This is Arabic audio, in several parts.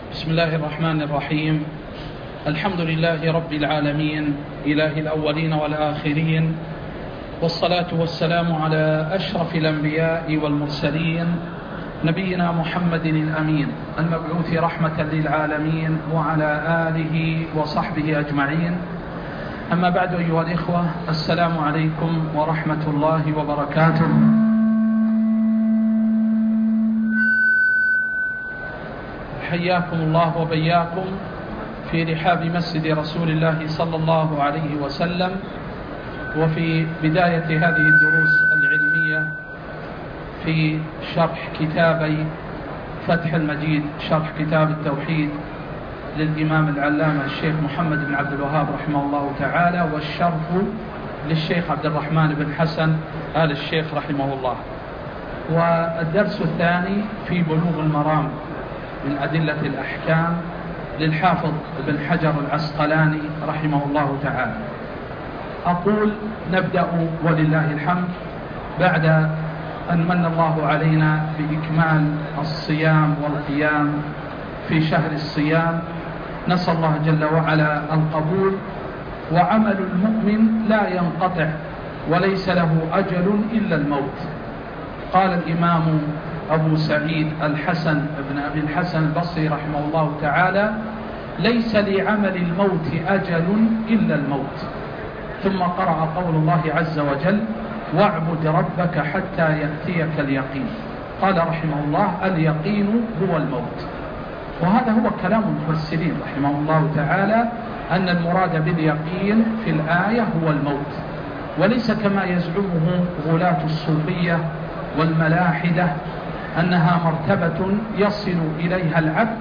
بسم الله الرحمن الرحيم. الحمد لله رب العالمين، إله الأولين والآخرين، والصلاة والسلام على أشرف الأنبياء والمرسلين، نبينا محمد الأمين المبعوث رحمة للعالمين، وعلى آله وصحبه أجمعين. أما بعد، أيها الإخوة، السلام عليكم ورحمة الله وبركاته. حياكم الله وبياكم في رحاب مسجد رسول الله صلى الله عليه وسلم، وفي بداية هذه الدروس العلمية في شرح كتابي فتح المجيد، شرح كتاب التوحيد للإمام العلامة الشيخ محمد بن عبد الوهاب رحمه الله تعالى، والشرح للشيخ عبد الرحمن بن حسن آل الشيخ رحمه الله. والدرس الثاني في بلوغ المرام من أدلة الأحكام للحافظ بن حجر العسقلاني رحمه الله تعالى. أقول نبدأ ولله الحمد بعد أن من الله علينا بإكمال الصيام والقيام في شهر الصيام. نسأل الله جل وعلا القبول. وعمل المؤمن لا ينقطع وليس له أجل إلا الموت. قال الإمام أبو سعيد الحسن بن أبي الحسن البصري رحمه الله تعالى: ليس لعمل الموت أجل إلا الموت. ثم قرأ قول الله عز وجل: واعبد ربك حتى يأتيك اليقين. قال رحمه الله: اليقين هو الموت. وهذا هو كلام المفسرين رحمه الله تعالى، أن المراد باليقين في الآية هو الموت، وليس كما يزعمه غلاة الصوفية والملاحدة أنها مرتبة يصل إليها العبد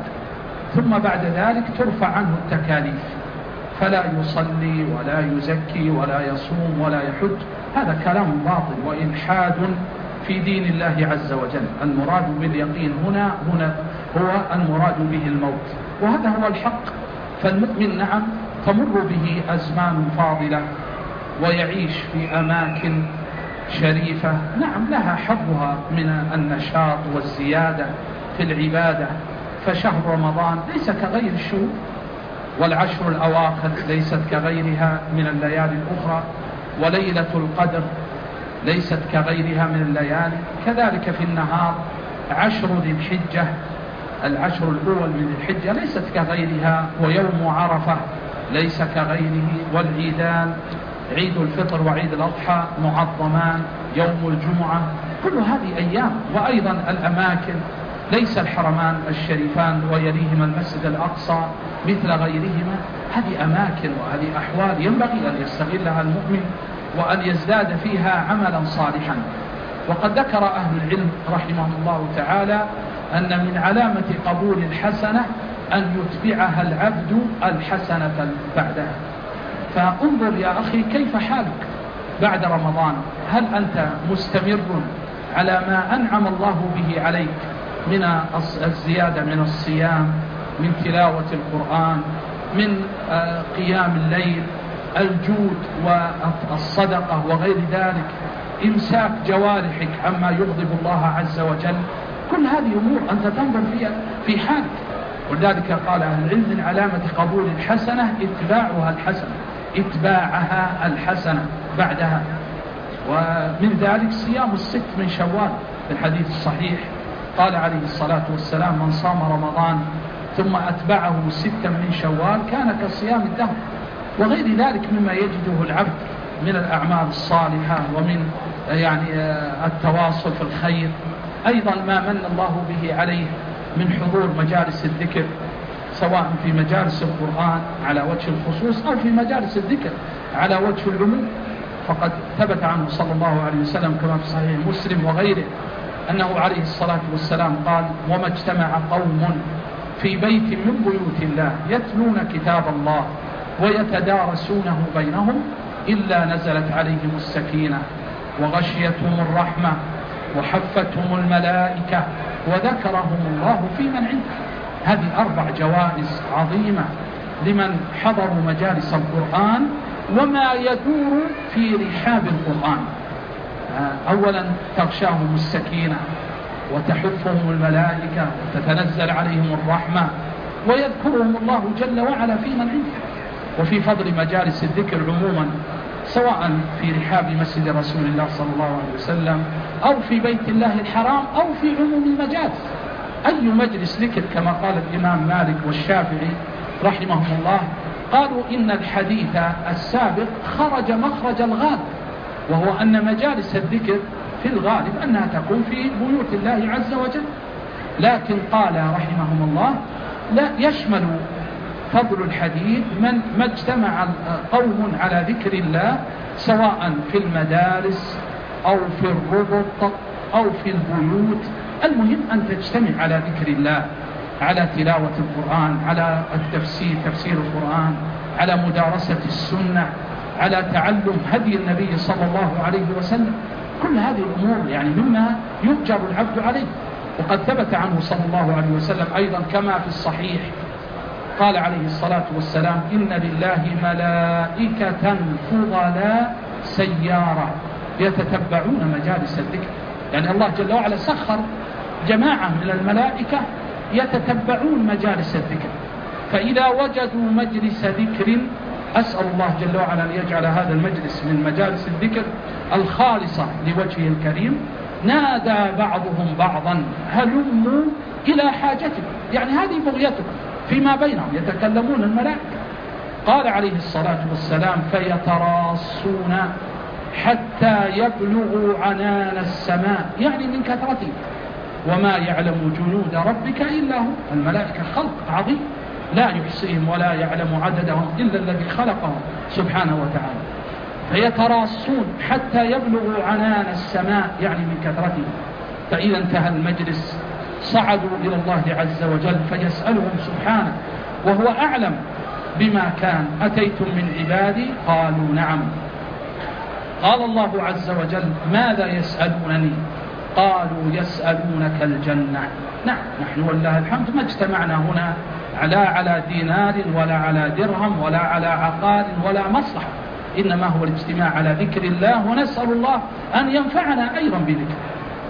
ثم بعد ذلك ترفع عنه التكاليف، فلا يصلي ولا يزكي ولا يصوم ولا يحج. هذا كلام باطل وإلحاد في دين الله عز وجل. المراد باليقين هنا هو المراد به الموت، وهذا هو الحق. فالمؤمن نعم تمر به أزمان فاضلة ويعيش في أماكن شريفة، نعم لها حظها من النشاط والزيادة في العبادة. فشهر رمضان ليس كغير الشهور، والعشر الأواخر ليست كغيرها من الليالي الأخرى، وليلة القدر ليست كغيرها من الليالي. كذلك في النهار عشر ذي الحجة، العشر الأول من الحجة ليست كغيرها، ويوم عرفة ليس كغيره، والعيدان عيد الفطر وعيد الأضحى معظمان، يوم الجمعة، كل هذه أيام. وأيضا الأماكن ليس الحرمان الشريفان ويليهما المسجد الأقصى مثل غيرهما. هذه أماكن وهذه أحوال ينبغي أن يستغلها المؤمن وأن يزداد فيها عملا صالحا. وقد ذكر أهل العلم رحمهم الله تعالى أن من علامة قبول الحسنة أن يتبعها العبد الحسنة بعدها. فانظر يا أخي كيف حالك بعد رمضان. هل أنت مستمر على ما أنعم الله به عليك من الزيادة من الصيام، من تلاوة القرآن، من قيام الليل، الجود والصدقة وغير ذلك، إمساك جوارحك عما يغضب الله عز وجل؟ كل هذه أمور أنت تنظر فيها في حالك. ولذلك قال أهل العلم من علامة قبول الحسنة إتباعها الحسنة بعدها. ومن ذلك صيام الست من شوال. في الحديث الصحيح قال عليه الصلاة والسلام: من صام رمضان ثم أتبعه ستا من شوال كان كصيام الدهر. وغير ذلك مما يجده العبد من الأعمال الصالحة ومن التواصل في الخير. أيضا ما من الله به عليه من حضور مجالس الذكر، سواء في مجالس القرآن على وجه الخصوص أو في مجالس الذكر على وجه العموم. فقد ثبت عنه صلى الله عليه وسلم كما في صحيح مسلم وغيره أنه عليه الصلاة والسلام قال: وما اجتمع قوم في بيت من بيوت الله يتلون كتاب الله ويتدارسونه بينهم إلا نزلت عليهم السكينة وغشيتهم الرحمة وحفتهم الملائكة وذكرهم الله في من عنده. هذه 4 جوائز عظيمة لمن حضروا مجالس القرآن وما يدور في رحاب القرآن. أولا تغشاهم السكينة وتحفهم الملائكة وتتنزل عليهم الرحمة ويذكرهم الله جل وعلا في من عنده. وفي فضل مجالس الذكر عموما، سواء في رحاب مسجد رسول الله صلى الله عليه وسلم أو في بيت الله الحرام أو في عموم المجالس. أي مجلس ذكر كما قال الإمام مالك والشافعي رحمهم الله، قالوا إن الحديث السابق خرج مخرج الغالب، وهو أن مجالس الذكر في الغالب أنها تكون في بيوت الله عز وجل. لكن قال رحمهم الله لا يشمل فضل الحديث من ما اجتمع قوم على ذكر الله، سواء في المدارس أو في الربط أو في البيوت. المهم أن تجتمع على ذكر الله، على تلاوة القرآن، على التفسير، تفسير القرآن، على مدارسة السنة، على تعلم هدي النبي صلى الله عليه وسلم. كل هذه الأمور يعني مما يؤجر العبد عليه. وقد ثبت عنه صلى الله عليه وسلم أيضا كما في الصحيح، قال عليه الصلاة والسلام: إن لله ملائكة فضلاء سيارة يتتبعون مجالس الذكر. يعني الله جل وعلا سخر جماعة من الملائكة يتتبعون مجالس الذكر، فإذا وجدوا مجلس ذكر، أسأل الله جل وعلا أن يجعل هذا المجلس من مجالس الذكر الخالصة لوجهه الكريم، نادى بعضهم بعضا: هلموا إلى حاجتكم. يعني هذه بغيتكم فيما بينهم، يتكلمون الملائكة. قال عليه الصلاة والسلام: فيتراصون حتى يبلغوا عنان السماء، يعني من كثرتهم. وما يعلم جنود ربك إلا هو. الملائكة خلق عظيم لا يحصيهم ولا يعلم عددهم إلا الذي خلقهم سبحانه وتعالى. فيتراصون حتى يبلغوا عنان السماء، يعني من كثرتهم. فإذا انتهى المجلس صعدوا إلى الله عز وجل فيسألهم سبحانه وهو أعلم بما كان: أتيتم من عبادي؟ قالوا نعم. قال الله عز وجل: ماذا يسألونني؟ قالوا يسألونك الجنة. نعم، نحن والله الحمد ما اجتمعنا هنا لا على دينار ولا على درهم ولا على عقار ولا مصلحة، إنما هو الاجتماع على ذكر الله، ونسأل الله أن ينفعنا أيضا بذكره.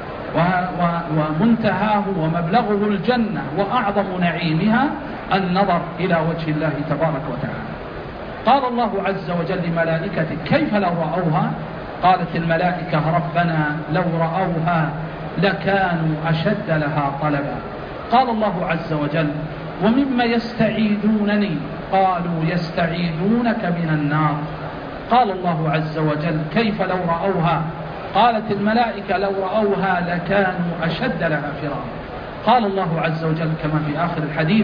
ومنتهاه ومبلغه الجنة، وأعظم نعيمها النظر إلى وجه الله تبارك وتعالى. قال الله عز وجل لملائكته: كيف لو رأوها؟ قالت الملائكة: ربنا لو رأوها لكانوا أشد لها طلبا. قال الله عز وجل: ومما يستعيذونني؟ قالوا يستعيذونك من النار. قال الله عز وجل: كيف لو رأوها؟ قالت الملائكة: لو رأوها لكانوا أشد لها فرارا. قال الله عز وجل كما في آخر الحديث: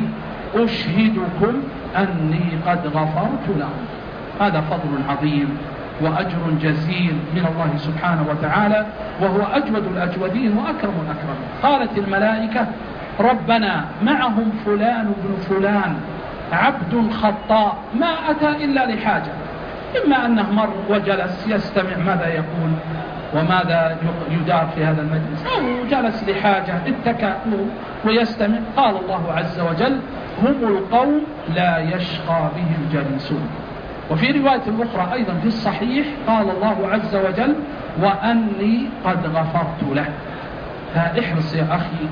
أشهدكم أني قد غفرت لهم. هذا فضل عظيم وأجر جزيل من الله سبحانه وتعالى، وهو أجود الأجودين وأكرم الأكرمين. قالت الملائكة: ربنا معهم فلان بن فلان عبد خطاء ما أتى إلا لحاجة، إما أنه مر وجلس يستمع ماذا يقول وماذا يدار في هذا المجلس، أو جلس لحاجة اتكأ ويستمع. قال الله عز وجل: هم القوم لا يشقى بهم جليسون. وفي رواية أخرى أيضا في الصحيح قال الله عز وجل: وأني قد غفرت له. فاحرص يا أخي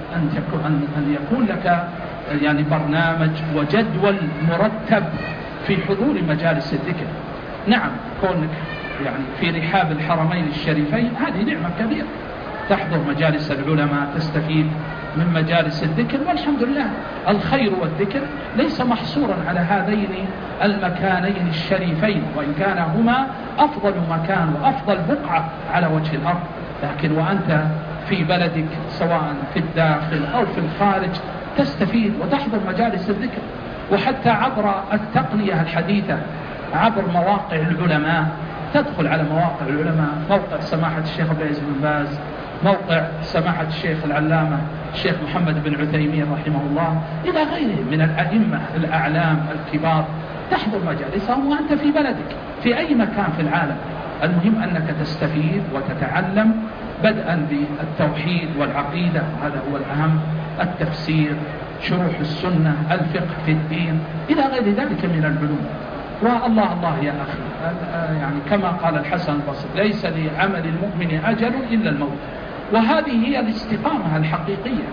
أن يكون لك يعني برنامج وجدول مرتب في حضور مجالس الذكر. نعم، كونك يعني في رحاب الحرمين الشريفين هذه نعمة كبيرة، تحضر مجالس العلماء، تستفيد من مجالس الذكر، والحمد لله. الخير والذكر ليس محصورا على هذين المكانين الشريفين، وإن كان هما أفضل مكان وأفضل بقعة على وجه الأرض، لكن وأنت في بلدك سواء في الداخل أو في الخارج تستفيد وتحضر مجالس الذكر. وحتى عبر التقنية الحديثة، عبر مواقع العلماء، تدخل على مواقع العلماء، موقع سماحة الشيخ عبد العزيز بن باز، موقع سماحة الشيخ العلامة الشيخ محمد بن عثيمين رحمه الله، إلى غيره من الأئمة الأعلام الكبار، تحضر مجالسهم وأنت في بلدك في أي مكان في العالم. المهم أنك تستفيد وتتعلم، بدءا بالتوحيد والعقيدة، هذا هو الأهم، التفسير، شروح السنة، الفقه في الدين، إلى غير ذلك من العلوم. والله الله يا أخي، يعني كما قال الحسن البصري: ليس لعمل المؤمن أجل إلا الموت. وهذه هي الاستقامة الحقيقية،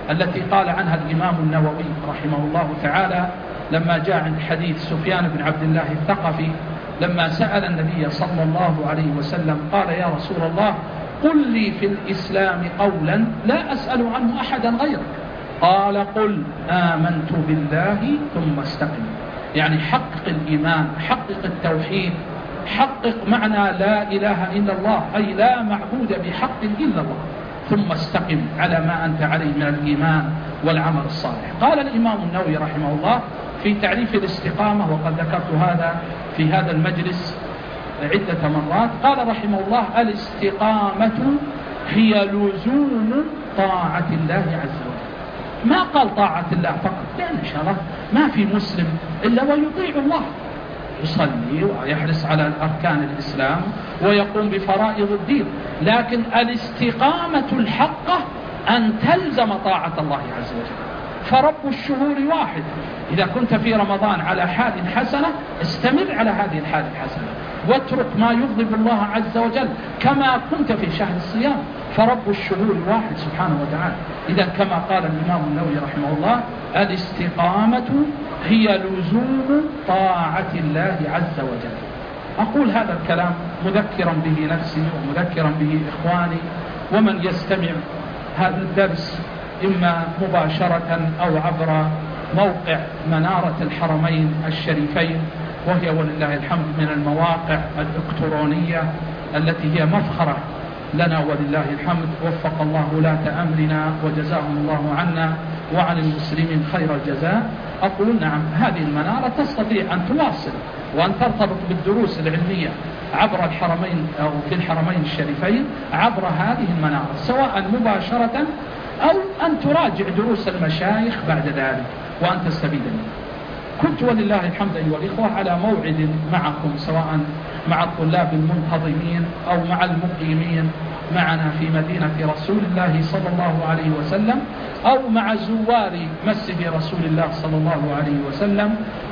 التي قال عنها الإمام النووي رحمه الله تعالى لما جاء عند حديث سفيان بن عبد الله الثقفي لما سأل النبي صلى الله عليه وسلم قال: يا رسول الله، قل لي في الإسلام قولا لا أسأل عنه أحدا غيرك. قال: قل آمنت بالله ثم استقم. يعني حقق الإيمان، حقق التوحيد، حقق معنى لا إله إلا الله، أي لا معبود بحق إلا الله، ثم استقم على ما أنت عليه من الإيمان والعمل الصالح. قال الإمام النووي رحمه الله في تعريف الاستقامة، وقد ذكرت هذا في هذا المجلس عدة مرات، قال رحمه الله: الاستقامة هي لزوم طاعة الله عز وجل. ما قال طاعة الله فقط، لأن إن شاء الله ما في مسلم إلا ويطيع الله، يصلي ويحرص على أركان الإسلام ويقوم بفرائض الدين، لكن الاستقامة الحقة أن تلزم طاعة الله عز وجل. فرب الشهور واحد، إذا كنت في رمضان على حال حسنة استمر على هذه الحال الحسنة، واترك ما يغضب الله عز وجل كما كنت في شهر الصيام. فرب الشهور واحد سبحانه وتعالى. إذا كما قال الإمام النووي رحمه الله: الاستقامة هي لزوم طاعة الله عز وجل. أقول هذا الكلام مذكرا به نفسي ومذكرا به إخواني ومن يستمع هذا الدرس، إما مباشرة أو عبر موقع منارة الحرمين الشريفين، وهي ولله الحمد من المواقع الإلكترونية التي هي مفخرة لنا ولله الحمد. وفق الله ولاة أمرنا وجزاهم الله عنا وعن المسلمين خير الجزاء. أقول نعم، هذه المنارة تستطيع أن تواصل وأن ترتبط بالدروس العلمية عبر الحرمين أو في الحرمين الشريفين عبر هذه المنارة، سواء مباشرة أو أن تراجع دروس المشايخ بعد ذلك وأن تستفيد منه. كنت ولله الحمد أيها الإخوة على موعد معكم، سواء مع الطلاب المنتظمين أو مع المقيمين معنا في مدينة رسول الله صلى الله عليه وسلم، أو مع زوار مسجد رسول الله صلى الله عليه وسلم،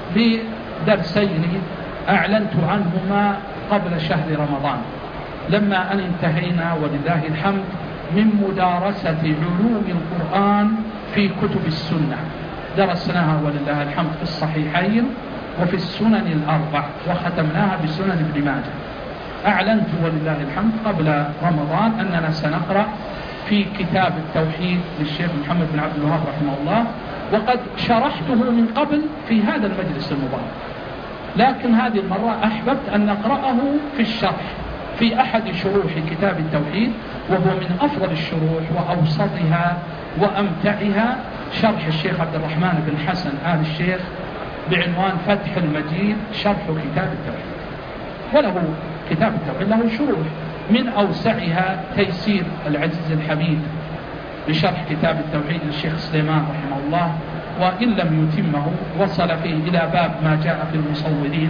بدرسين أعلنت عنهما قبل شهر رمضان، لما أن انتهينا ولله الحمد من مدارسة علوم القرآن في كتب السنة. درسناها ولله الحمد في الصحيحين وفي السنن الأربع، وختمناها بسنن ابن ماجه. أعلنت ولله الحمد قبل رمضان أننا سنقرأ في كتاب التوحيد للشيخ محمد بن عبد الوهاب رحمه الله، وقد شرحته من قبل في هذا المجلس المبارك، لكن هذه المرة أحببت أن نقرأه في الشرح في أحد شروح كتاب التوحيد، وهو من أفضل الشروح وأوسطها وأمتعها، شرح الشيخ عبد الرحمن بن حسن آل الشيخ بعنوان فتح المجيد شرح كتاب التوحيد. وله كتاب التوحيد له شروح، من أوسعها تيسير العزيز الحميد بشرح كتاب التوحيد للشيخ سليمان رحمه الله، وإن لم يتمه وصل فيه إلى باب ما جاء في المصورين،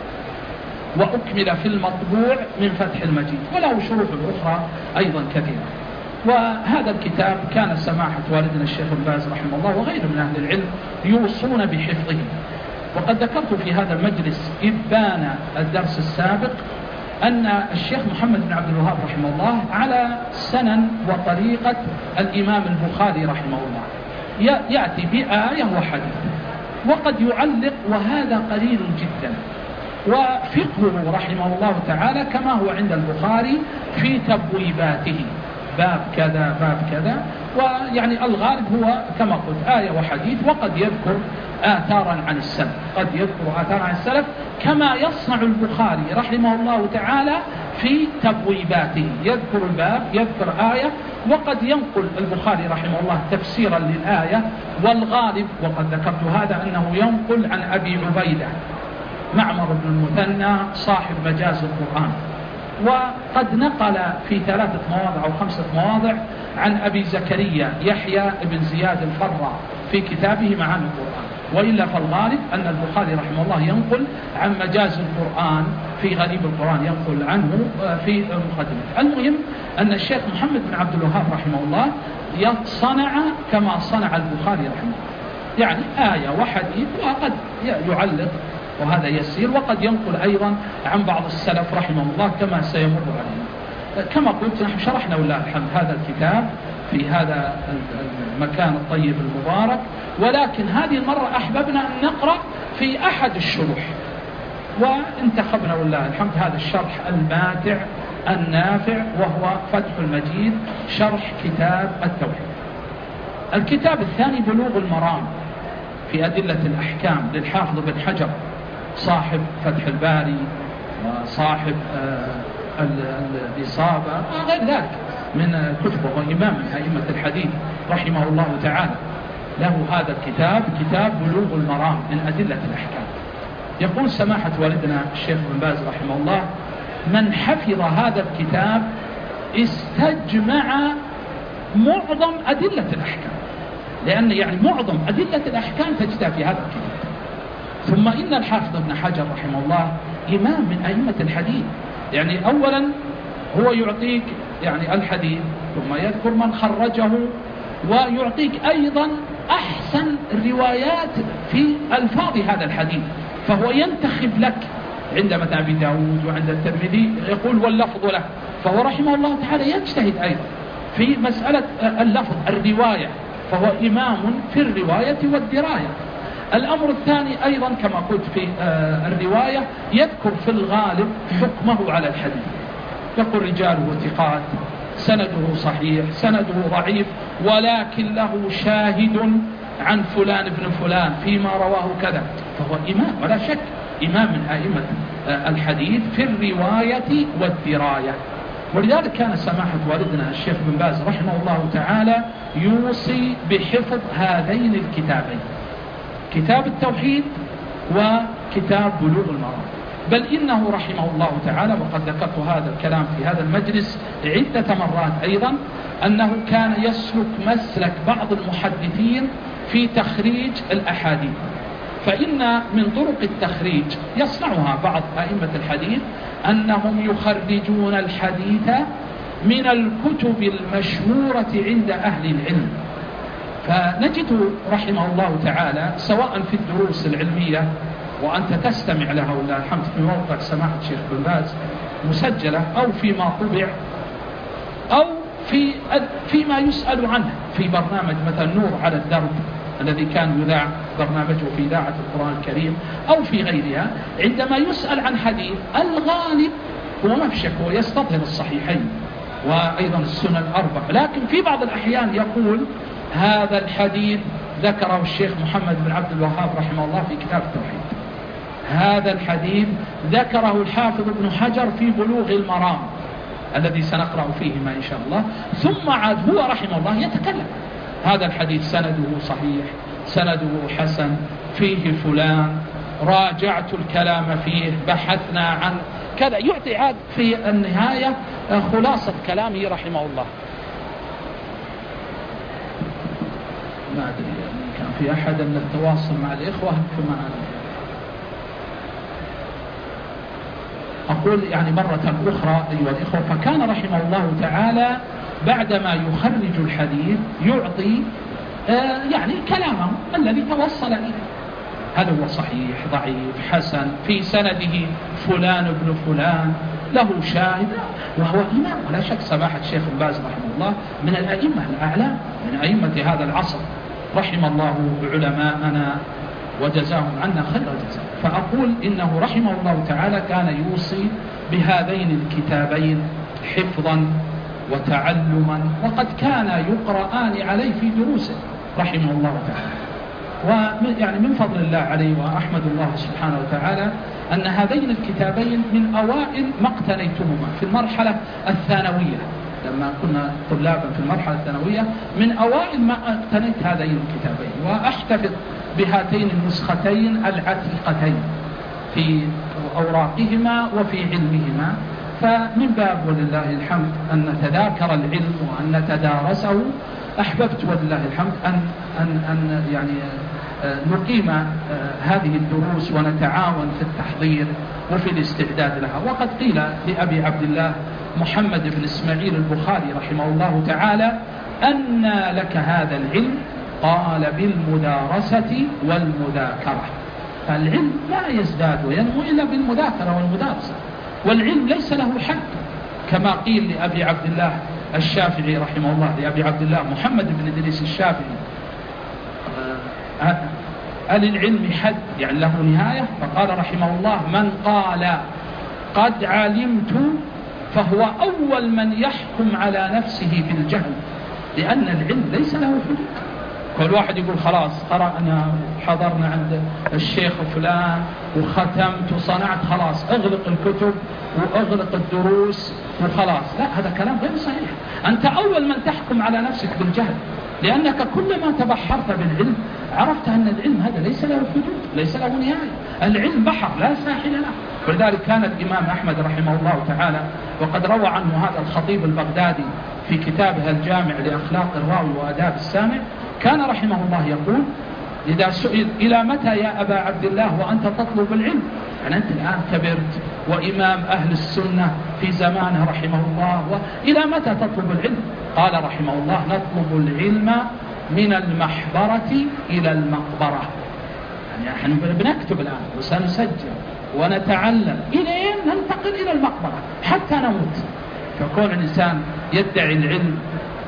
وأكمل في المطبوع من فتح المجيد، وله شروح أخرى أيضا كثيرة. وهذا الكتاب كان سماحة والدنا الشيخ الباز رحمه الله وغيره من أهل العلم يوصون بحفظه. وقد ذكرت في هذا المجلس إذ بان الدرس السابق أن الشيخ محمد بن عبد الوهاب رحمه الله على سنن وطريقة الإمام البخاري رحمه الله، يأتي بآية وحديث وقد يعلق، وهذا قليل جدا. وفقهه رحمه الله تعالى كما هو عند البخاري في تبويباته، باب كذا باب كذا، ويعني الغالب هو كما قلت آية وحديث، وقد يذكر آثارا عن السلف، قد يذكر آثارا عن السلف كما يصنع البخاري رحمه الله تعالى في تبويباته، يذكر الباب يذكر آية، وقد ينقل البخاري رحمه الله تفسيرا للآية، والغالب وقد ذكرت هذا أنه ينقل عن أبي عبيدة معمر بن المثنى صاحب مجاز القرآن، وقد نقل في 3 مواضع أو 5 مواضع عن أبي زكريا يحيى بن زياد الفراء في كتابه معاني القرآن. وإلا فالغالب أن البخاري رحمه الله ينقل عن مجاز القرآن في غريب القرآن، ينقل عنه في مقدمة. المهم أن الشيخ محمد بن عبد الوهاب رحمه الله صنع كما صنع البخاري رحمه الله، يعني آية وحديث، وقد يعلق وهذا يسير، وقد ينقل أيضا عن بعض السلف رحمه الله كما سيمر علينا. كما قلت نحن شرحنا ولله الحمد هذا الكتاب في هذا المكان الطيب المبارك، ولكن هذه المرة أحببنا أن نقرأ في أحد الشروح، وانتخبنا والله الحمد هذا الشرح الماتع النافع، وهو فتح المجيد شرح كتاب التوحيد. الكتاب الثاني بلوغ المرام في أدلة الأحكام للحافظ بن حجر صاحب فتح الباري وصاحب الإصابة وغير ذلك من كتبه، وإمام من أئمة الحديث رحمه الله تعالى. له هذا الكتاب كتاب بلوغ المرام من أدلة الأحكام. يقول سماحة والدنا الشيخ بن باز رحمه الله: من حفظ هذا الكتاب استجمع معظم أدلة الأحكام، لأن يعني معظم أدلة الأحكام تجد في هذا الكتاب. ثم إن الحافظ ابن حجر رحمه الله إمام من أئمة الحديث، يعني أولا هو يعطيك يعني الحديث، ثم يذكر من خرجه، ويعطيك أيضا أحسن الروايات في ألفاظ هذا الحديث، فهو ينتخب لك عند مثلا أبي داود وعند الترمذي يقول واللفظ له، فهو رحمه الله تعالى يجتهد أيضا في مسألة اللفظ الرواية، فهو إمام في الرواية والدراية. الأمر الثاني أيضا كما قلت في الرواية يذكر في الغالب حكمه على الحديث، يقول رجاله ثقات، سنده صحيح، سنده ضعيف، ولكن له شاهد عن فلان ابن فلان فيما رواه كذا، فهو إمام ولا شك، إمام من أئمة الحديث في الرواية والدراية. ولذلك كان سماحة والدنا الشيخ بن باز رحمه الله تعالى يوصي بحفظ هذين الكتابين، كتاب التوحيد وكتاب بلوغ المرام. بل إنه رحمه الله تعالى، وقد ذكرت هذا الكلام في هذا المجلس عدة مرات أيضا، أنه كان يسلك مسلك بعض المحدثين في تخريج الأحاديث. فإن من طرق التخريج يصنعها بعض أئمة الحديث أنهم يخرجون الحديث من الكتب المشهورة عند أهل العلم. فنجد رحمه الله تعالى سواء في الدروس العلمية وأنت تستمع لها والله الحمد في موقع سماحة الشيخ بن باز مسجلة، أو فيما طبع، أو فيما يسأل عنه في برنامج مثلا نور على الدرب الذي كان يذاع برنامجه في إذاعة القرآن الكريم، أو في غيرها، عندما يسأل عن حديث الغالب هو مفشك ويستظهر الصحيحين وأيضا السنن الأربع، لكن في بعض الأحيان يقول هذا الحديث ذكره الشيخ محمد بن عبد الوهاب رحمه الله في كتاب التوحيد، هذا الحديث ذكره الحافظ ابن حجر في بلوغ المرام الذي سنقرأ فيه ما إن شاء الله. ثم عاد هو رحمه الله يتكلم هذا الحديث سنده صحيح، سنده حسن، فيه فلان، راجعت الكلام فيه، بحثنا عن كذا، يعطي عاد في النهاية خلاصة كلامه رحمه الله. ما أدري كان في أحد من التواصل مع الإخوة فما أقول يعني مرة أخرى أيها الإخوة، فكان رحمه الله تعالى بعدما يخرج الحديث يعطي يعني كلامه الذي توصل إليه، هذا هو صحيح، ضعيف، حسن، في سنده فلان ابن فلان، له شاهد، وهو إمام ولا شك. سماحة الشيخ بن باز رحمه الله من الأئمة الأعلام من أئمة هذا العصر، رحم الله علماءنا وجزاهم عنا خير الجزاء. فأقول إنه رحمه الله تعالى كان يوصي بهذين الكتابين حفظا وتعلما، وقد كان يقرآن عليه في دروسه رحمه الله تعالى. ويعني من فضل الله عليه وأحمد الله سبحانه وتعالى أن هذين الكتابين من أوائل ما اقتنيتهما في المرحلة الثانوية، لما كنا طلابا في المرحلة الثانوية من أوائل ما اقتنيت هذين الكتابين، وأحتفظ بهاتين النسختين العتيقتين في أوراقهما وفي علمهما. فمن باب ولله الحمد أن نتذاكر العلم وأن نتدارسه، أحببت ولله الحمد أن يعني نقيم هذه الدروس ونتعاون في التحضير وفي الاستعداد لها. وقد قيل لأبي عبد الله محمد بن إسماعيل البخاري رحمه الله تعالى أن لك هذا العلم؟ قال بالمدارسة والمذاكرة. فالعلم لا يزداد وينمو إلا بالمذاكرة والمدارسة، والعلم ليس له حد كما قيل لأبي عبد الله الشافعي رحمه الله لأبي عبد الله محمد بن إدريس الشافعي: هل العلم حد يعني له نهاية؟ فقال رحمه الله: من قال قد علمت فهو أول من يحكم على نفسه بالجهل، لأن العلم ليس له حدود. كل واحد يقول خلاص قرأنا حضرنا عند الشيخ فلان وختمت وصنعت، خلاص اغلق الكتب واغلق الدروس وخلاص. لا، هذا كلام غير صحيح. أنت أول من تحكم على نفسك بالجهل، لأنك كلما تبحرت بالعلم عرفت أن العلم هذا ليس له حدود، ليس له نهاية. العلم بحر لا ساحل له. ولذلك كان الإمام أحمد رحمه الله تعالى، وقد روى عنه هذا الخطيب البغدادي في كتابه الجامع لأخلاق الراوي وآداب السامع، كان رحمه الله يقول: إذا سئل إلى متى يا أبا عبد الله وأنت تطلب العلم؟ يعني أنت الآن كبرت وإمام أهل السنة في زمانه رحمه الله، وإلى متى تطلب العلم؟ قال رحمه الله: نطلب العلم من المحبرة إلى المقبرة. يعني نحن بنكتب الآن وسنسجل ونتعلم إلى ننتقل إلى المقبرة حتى نموت. فكون الإنسان يدعي العلم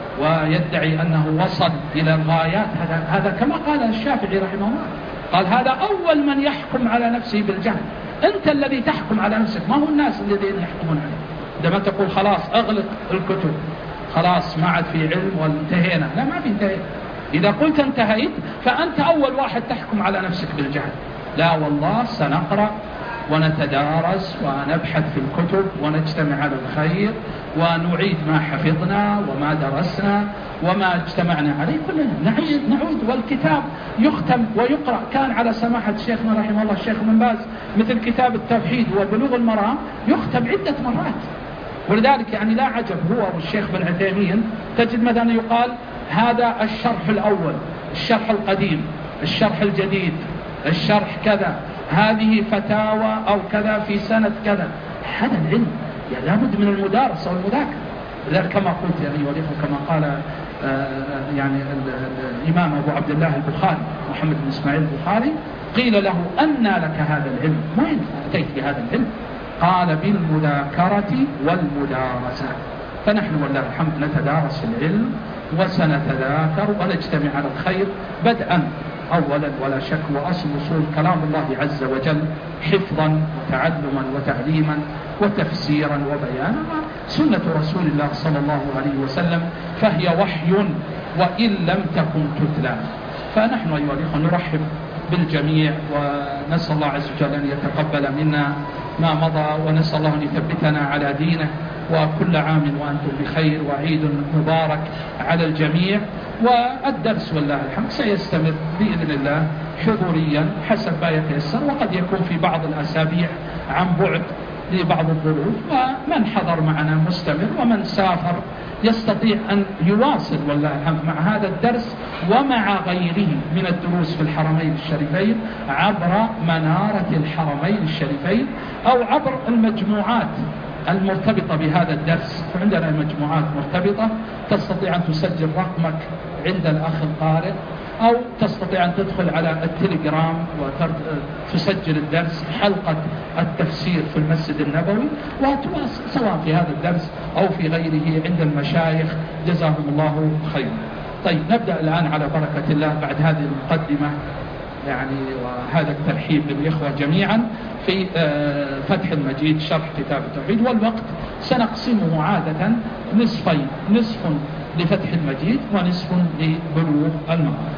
ويدعي أنه وصل إلى الغايات، هذا كما قال الشافعي رحمه الله، قال: هذا أول من يحكم على نفسه بالجهل. أنت الذي تحكم على نفسك، ما هو الناس الذين يحكمون عليك. عندما تقول خلاص أغلق الكتب، خلاص ما عاد في علم وانتهينا، لا، ما في انتهينا. إذا قلت انتهيت فأنت أول واحد تحكم على نفسك بالجهل. لا والله، سنقرأ ونتدارس ونبحث في الكتب ونجتمع على الخير ونعيد ما حفظنا وما درسنا وما اجتمعنا عليه كلنا، نعود والكتاب يختم ويقرأ. كان على سماحة شيخنا رحمه الله الشيخ بن باز مثل كتاب التوحيد وبلوغ المرام يختم عدة مرات. ولذلك يعني لا عجب هو والشيخ بن عثيمين تجد مثلا يقال: هذا الشرح الأول، الشرح القديم، الشرح الجديد، الشرح كذا، هذه فتاوى أو كذا في سنة كذا. هذا العلم يعني لابد من المدارسة والمذاكرة. لذلك كما قلت يعني وليكم كما قال يعني الإمام أبو عبد الله البخاري محمد بن إسماعيل البخاري: قيل له: أنى لك هذا العلم؟ وين أتيت بهذا العلم؟ قال: بالمذاكرة والمدارسة. فنحن والله الحمد نتدارس العلم وسنتذاكر ونجتمع على الخير بدءا أولا ولا شك، وأصل وصول كلام الله عز وجل حفظا وتعلما وتعليما وتفسيرا وبيانا، سنة رسول الله صلى الله عليه وسلم، فهي وحي وإن لم تكن تتلى. فنحن أيها الأخوة نرحب بالجميع ونسأل الله عز وجل أن يتقبل منا ما مضى، ونسأل الله أن يثبتنا على دينه. وكل عام وأنتم بخير، وعيد مبارك على الجميع. والدرس والله الحمد سيستمر بإذن الله حضوريا حسب ما يتيسر، وقد يكون في بعض الأسابيع عن بعد لبعض الظروف، ومن حضر معنا مستمر، ومن سافر يستطيع أن يواصل والله الحمد مع هذا الدرس ومع غيره من الدروس في الحرمين الشريفين عبر منارة الحرمين الشريفين أو عبر المجموعات المرتبطة بهذا الدرس. فعندنا مجموعات مرتبطة تستطيع أن تسجل رقمك عند الأخ القارئ، أو تستطيع أن تدخل على التليجرام وتسجل الدرس حلقة التفسير في المسجد النبوي، وتواصل سواء في هذا الدرس أو في غيره عند المشايخ جزاهم الله خيرا. طيب نبدأ الآن على بركة الله بعد هذه المقدمة يعني وهذا الترحيب بالإخوة جميعا في فتح المجيد شرح كتاب التوحيد. والوقت سنقسمه عادة نصفين، نصف لفتح المجيد ونصف لبلوغ المرام.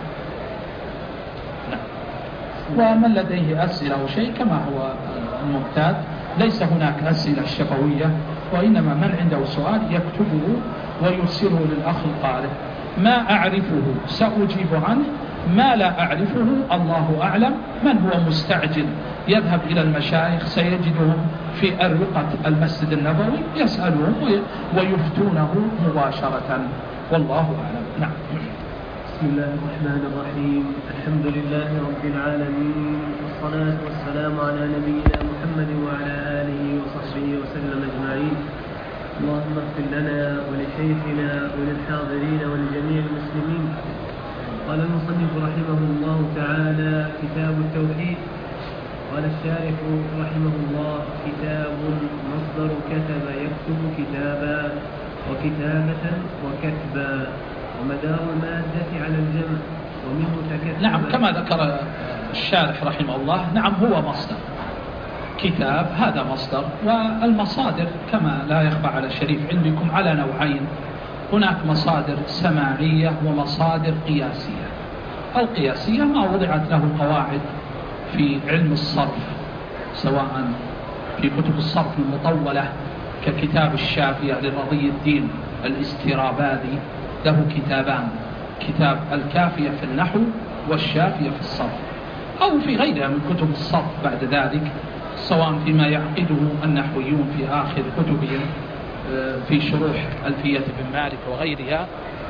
ومن لديه أسئلة أو شيء كما هو المعتاد، ليس هناك أسئلة شفوية، وإنما من عنده سؤال يكتبه ويرسله للأخ القارئ. ما أعرفه سأجيب عنه، ما لا أعرفه الله أعلم. من هو مستعجل يذهب إلى المشايخ سيجدهم في أروقة المسجد النبوي يسألهم ويفتونه مباشرة، والله أعلم. نعم. بسم الله الرحمن الرحيم. الحمد لله رب العالمين، والصلاة والسلام على نبينا محمد وعلى آله وصحبه وسلم أجمعين. اللهم اغفر لنا ولشيخنا وللحاضرين ولجميع المسلمين. قال المصنف رحمه الله تعالى: كتاب التوحيد. قال الشارح رحمه الله: كتاب مصدر كتب يكتب كتابا، وكتابة وكتبا، ومدار المادة على الجمع، ومنه تكتب. نعم، كما ذكر الشارح رحمه الله، نعم هو مصدر. كتاب هذا مصدر، والمصادر كما لا يخفى على شريف علمكم على نوعين: هناك مصادر سماعية ومصادر قياسية. القياسية ما وضعت له قواعد في علم الصرف، سواء في كتب الصرف المطولة ككتاب الشافية لرضي الدين الاسترابادي، له كتابان: كتاب الكافية في النحو والشافية في الصرف، أو في غيرها من كتب الصرف بعد ذلك، سواء فيما يعقده النحويون في آخر كتبهم في شروح ألفية بن مالك وغيرها.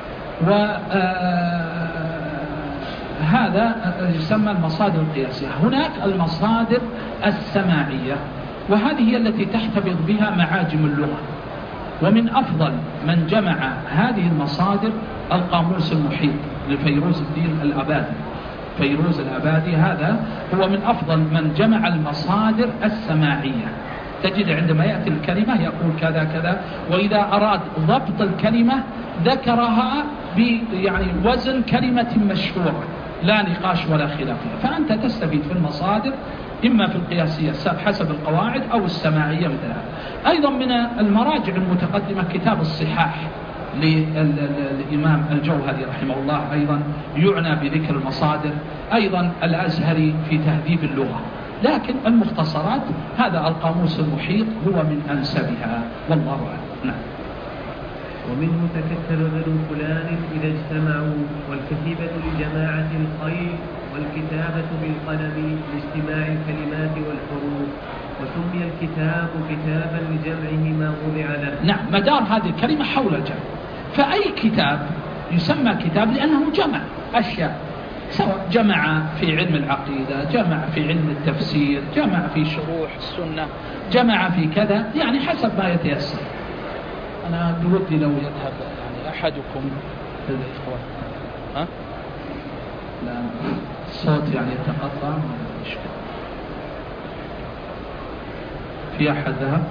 وهذا يسمى المصادر القياسية. هناك المصادر السماعية، وهذه هي التي تحتفظ بها معاجم اللغة. ومن أفضل من جمع هذه المصادر القاموس المحيط لفيروز الدين الأبادي. فيروز الأبادي هذا هو من أفضل من جمع المصادر السماعية. تجد عندما يأتي الكلمة يقول كذا كذا، وإذا أراد ضبط الكلمة ذكرها يعني وزن كلمة مشهورة، لا نقاش ولا خلاف. فأنت تستفيد في المصادر إما في القياسية حسب القواعد أو السماعية مثلها. أيضا من المراجع المتقدمة كتاب الصحاح للإمام الجوهري رحمه الله، أيضا يعنى بذكر المصادر. أيضا الأزهري في تهذيب اللغة. لكن المختصرات هذا القاموس المحيط هو من أنسبها، والله أعلم. نعم. ومنه تكتب بنو فلان إذا اجتمعوا، والكتيبة لجماعة الخيل، والكتابة بالقلم لاجتماع الكلمات والحروف، وسمي الكتاب كتابا لجمعه ما وضع له. نعم، مدار هذه الكلمة حول الجمع. فأي كتاب يسمى كتاب لأنه جمع أشياء، سواء جمع في علم العقيدة، جمع في علم التفسير، جمع في شروح السنة، جمع في كذا، يعني حسب ما يتيسر. أنا بودي لو يذهب يعني أحدكم الإخوة، ها؟ لا الصوت يعني يتقطع، ما مشكلة. في أحد ذهب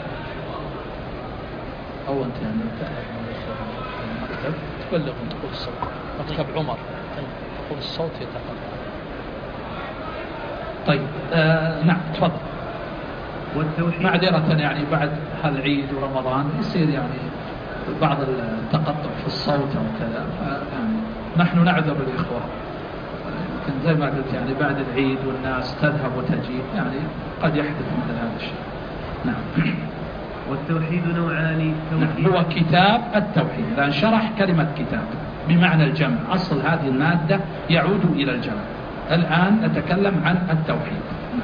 أو أنت يعني المكتب تبلغهم تقول الصوت، مكتب عمر تقول الصوت يتقطع. طيب نعم تفضل. معذرة يعني بعد هالعيد ورمضان يصير يعني بعض التقطع في الصوت أو كذا، يعني نحن نعذر الإخوة، لكن زي ما قلت يعني بعد العيد والناس تذهب وتجي يعني قد يحدث مثل هذا الشيء. نعم. والتوحيد نوعان. نعم. هو كتاب التوحيد، لأن شرح كلمة كتاب بمعنى الجمع، أصل هذه المادة يعود إلى الجمع. الآن نتكلم عن التوحيد.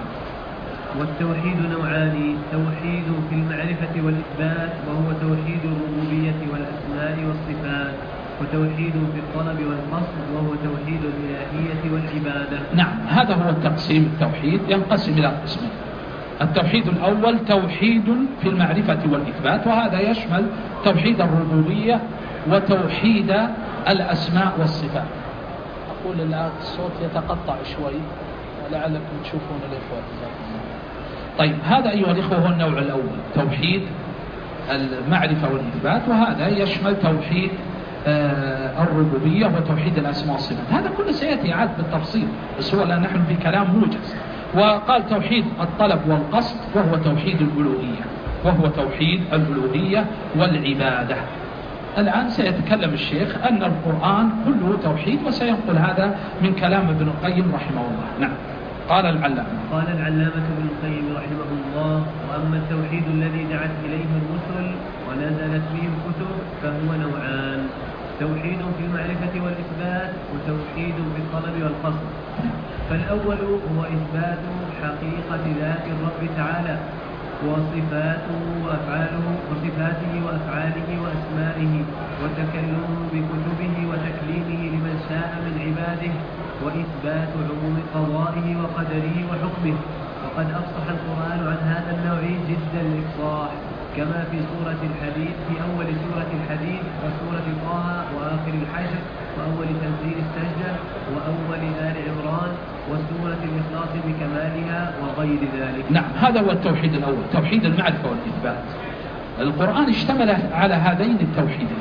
والتوحيد نوعان: توحيد في المعرفة والإثبات، وهو توحيد الربوبية والأسماء والصفات، وتوحيد في الطلب والقصد، وهو توحيد الإلهية والعبادة. نعم، هذا هو التقسيم. التوحيد ينقسم إلى قسمين: التوحيد الأول توحيد في المعرفة والإثبات، وهذا يشمل توحيد الربوبية وتوحيد الأسماء والصفات. أقول الآن الصوت يتقطع شوي ولعلكم تشوفون الإخوة. طيب، هذا أيها الإخوة هو النوع الأول، توحيد المعرفة والإثبات، وهذا يشمل توحيد الربوبية وتوحيد الأسماء والصفات. هذا كله سيأتي عاد بالتفصيل، بس هو الآن نحن بكلام موجز. وقال توحيد الطلب والقصد، وهو توحيد الألوهية، وهو توحيد الألوهية والعبادة. الآن سيتكلم الشيخ أن القرآن كله توحيد، وسينقل هذا من كلام ابن القيم رحمه الله. نعم. قال العلامة ابن القيم رحمه الله: وأما التوحيد الذي دعت إليه الرسل ونزلت به الكتب فهو نوعان: توحيد في المعرفة والإثبات، وتوحيد في الطلب والقصد. فالأول هو إثبات حقيقة ذات الرب تعالى وصفاته وأفعاله، وصفاته وأفعاله وأسمائه، وتكلمه بكتبه وتكليمه لمن شاء من عباده، وإثبات عموم قضائه وقدره وحكمه. وقد أفصح القرآن عن هذا النوع جد الإفصاح، كما في سورة الحديد، في أول سورة الحديد، وسورة طه، وآخر الحشر، وأول تنزيل السجدة، وأول آل عمران، وسورة الإخلاص بكمالها، وغير ذلك. نعم، هذا هو التوحيد الأول، توحيد المعرفة والإثبات. القرآن اشتمل على هذين التوحيدين.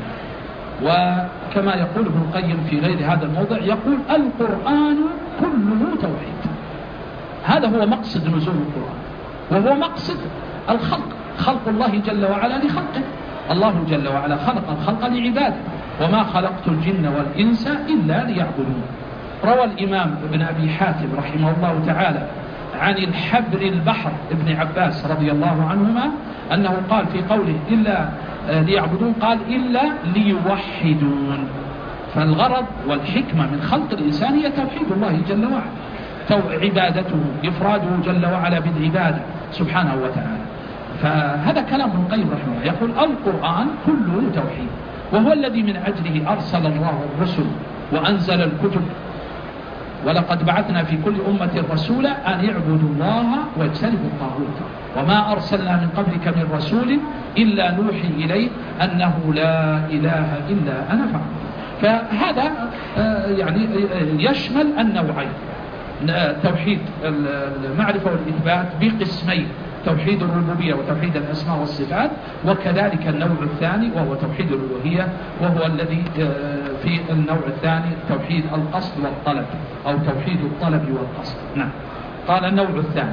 وكما يقول ابن القيم في غير هذا الموضع، يقول القرآن كله توحيد. هذا هو مقصد نزول القرآن، وهو مقصد الخلق، خلق الله جل وعلا لخلقه. الله جل وعلا خلق الخلق لعباده، وما خلقت الجن والإنس إلا ليعبدون. روى الإمام ابن أبي حاتم رحمه الله تعالى عن الحبر البحر ابن عباس رضي الله عنهما أنه قال في قوله إلا ليعبدون، قال إلا ليوحدون. فالغرض والحكمة من خلق الإنسان هي توحيد الله جل وعلا، عبادته، إفراده جل وعلا بالعبادة سبحانه وتعالى. فهذا كلام ابن القيم رحمه الله، يقول القرآن كله توحيد، وهو الذي من أجله أرسل الله الرسل وأنزل الكتب. ولقد بعثنا في كل أمة رسولا أن يعبدوا الله واجتنبوا الطاغوت وما أرسلنا من قبلك من رسول إلا نوحي إليه أنه لا إله إلا أنا فاعبدون. فهذا يعني يشمل النوعين، توحيد المعرفة والإثبات بقسمين، توحيد الربوبية وتوحيد الأسماء والصفات، وكذلك النوع الثاني وهو توحيد الألوهية، وهو الذي في النوع الثاني توحيد القصد والطلب، أو توحيد الطلب والقصد. نعم. قال النوع الثاني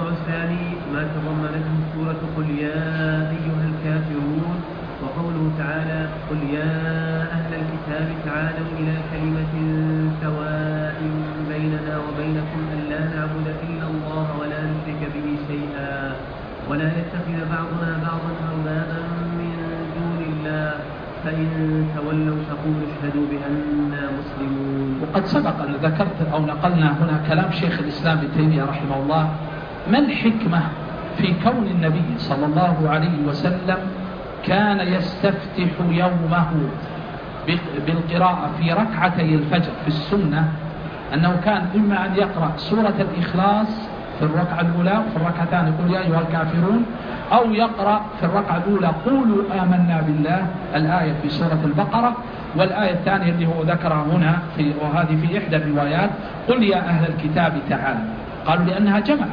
ما تضمنته سورة قل يا أيها الكافرون، وقوله تعالى قل يا أهل الكتاب تعالوا إلى كلمة سواء بيننا وبينكم ألا نعبد إلا الله ولا نشرك به شيئا ولا يتخذ بعضنا بعضا أربابا من دون الله فإن تولوا فقولوا اشهدوا بأننا مسلمون. وقد سبق أن ذكرت أو نقلنا هنا كلام شيخ الإسلام ابن تيمية رحمه الله. ما الحكمة في كون النبي صلى الله عليه وسلم كان يستفتح يومه بالقراءة في ركعتي الفجر في السنة، أنه كان إما أن يقرأ سورة الإخلاص في الركعة الأولى، وفي الركعتان يقول يا أيها الكافرون، أو يقرأ في الركعة الأولى قولوا آمنا بالله الآية في سورة البقرة، والآية الثانية اللي هو ذكرها هنا وهذه في إحدى الروايات قل يا أهل الكتاب تعالوا. قالوا لأنها جمعت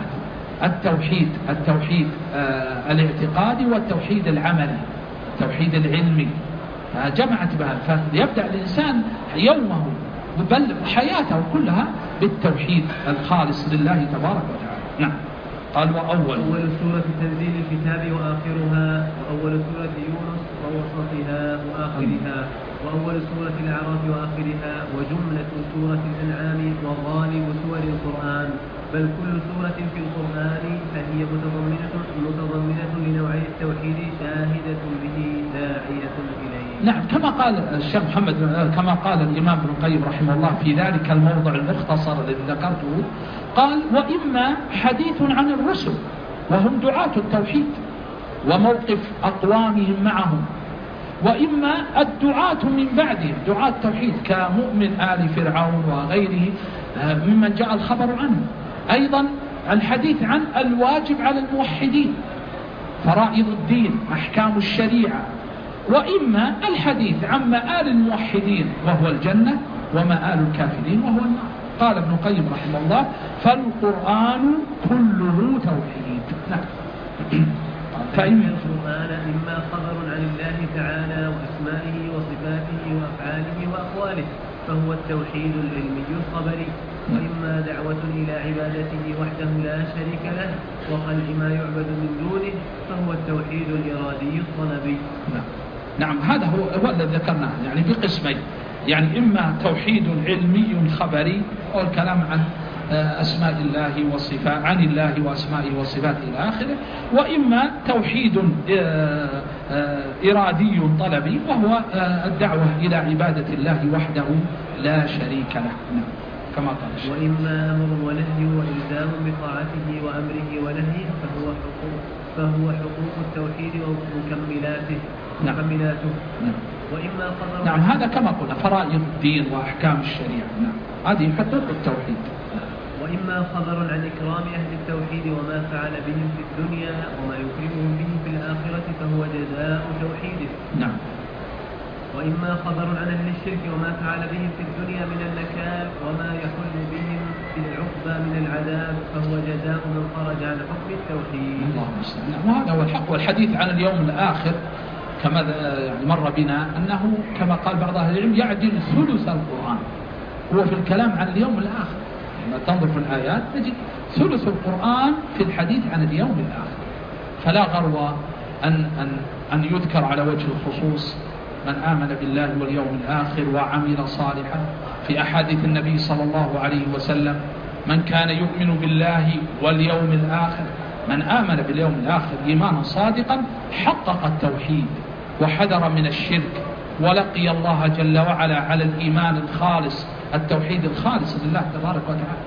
التوحيد الاعتقادي والتوحيد العملي، التوحيد العلمي، جمعت بها. فيبدأ الإنسان يومه بل حياته كلها بالتوحيد الخالص لله تبارك وتعالى. نعم. قال أول سورة تنزيل الكتاب وآخرها، وأول سورة يونس ووسطها وآخرها، وأول سورة الأعراف وآخرها، وجملة سورة الأنعام وغالب سور القرآن، بل كل سورة في القرآن فهي متضمنة لنوعي التوحيد شاهدة به داعية إليه. نعم. كما قال الشيخ محمد، كما قال الإمام ابن القيم رحمه الله في ذلك الموضع المختصر الذي ذكرته، قال وإما حديث عن الرسل وهم دعاة التوحيد وموقف أقوامهم معهم، وإما الدعاة من بعدهم دعاة التوحيد كمؤمن آل فرعون وغيره ممن جاء الخبر عنه. أيضا الحديث عن الواجب على الموحدين، فرائض الدين، أحكام الشريعة، وإما الحديث عن مآل الموحدين وهو الجنة ومآل الكافرين وهو النار. قال ابن القيم رحمه الله فالقرآن كله توحيد. نعم. فإن القرآن إما خبر عن الله تعالى وأسمائه وصفاته وأفعاله وأقواله فهو التوحيد العلمي الخبري، وإما دعوة إلى عبادته وحده لا شريك له وخلع ما يعبد من دونه فهو التوحيد الإرادي الطلبي. نعم. هذا هو الذي ذكرناه، يعني بقسمين، يعني إما توحيد علمي خبري أو الكلام عن أسماء الله وصفات، عن الله وأسمائه وصفاته إلى آخره، وإما توحيد إرادي طلبي وهو الدعوة إلى عبادة الله وحده لا شريك له. نعم. كما قال. وإما أمر ونهي وإلزام بطاعته وأمره ونهيه فهو حقوق التوحيد ومكملاته. نعم. نعم. وإما خبر. نعم. هذا كما قلنا فرائض الدين وأحكام الشريعة. نعم. هذه حقوق التوحيد. وإما خبر عن إكرام أهل التوحيد وما فعل بهم في الدنيا وما يكرمهم به في الآخرة فهو جزاء توحيده. نعم. وإما خبر عن أهل الشرك وما فعل بهم في الدنيا من النكال وما يحل بهم في العقبى من العذاب فهو جزاء من خرج عن حكم التوحيد. اللهم صل. وهذا هو الحق. والحديث عن اليوم الآخر كما يعني مر بنا أنه كما قال بعض أهل العلم يعدل ثلث القرآن. هو في الكلام عن اليوم الآخر لما تنظر في الآيات نجد ثلث القرآن في الحديث عن اليوم الآخر. فلا غرو أن يذكر على وجه الخصوص من آمن بالله واليوم الآخر وعمل صالحا في أحاديث النبي صلى الله عليه وسلم. من كان يؤمن بالله واليوم الآخر، من آمن باليوم الآخر إيمانا صادقا حقق التوحيد وحذر من الشرك ولقي الله جل وعلا على الإيمان الخالص، التوحيد الخالص لله تبارك وتعالى،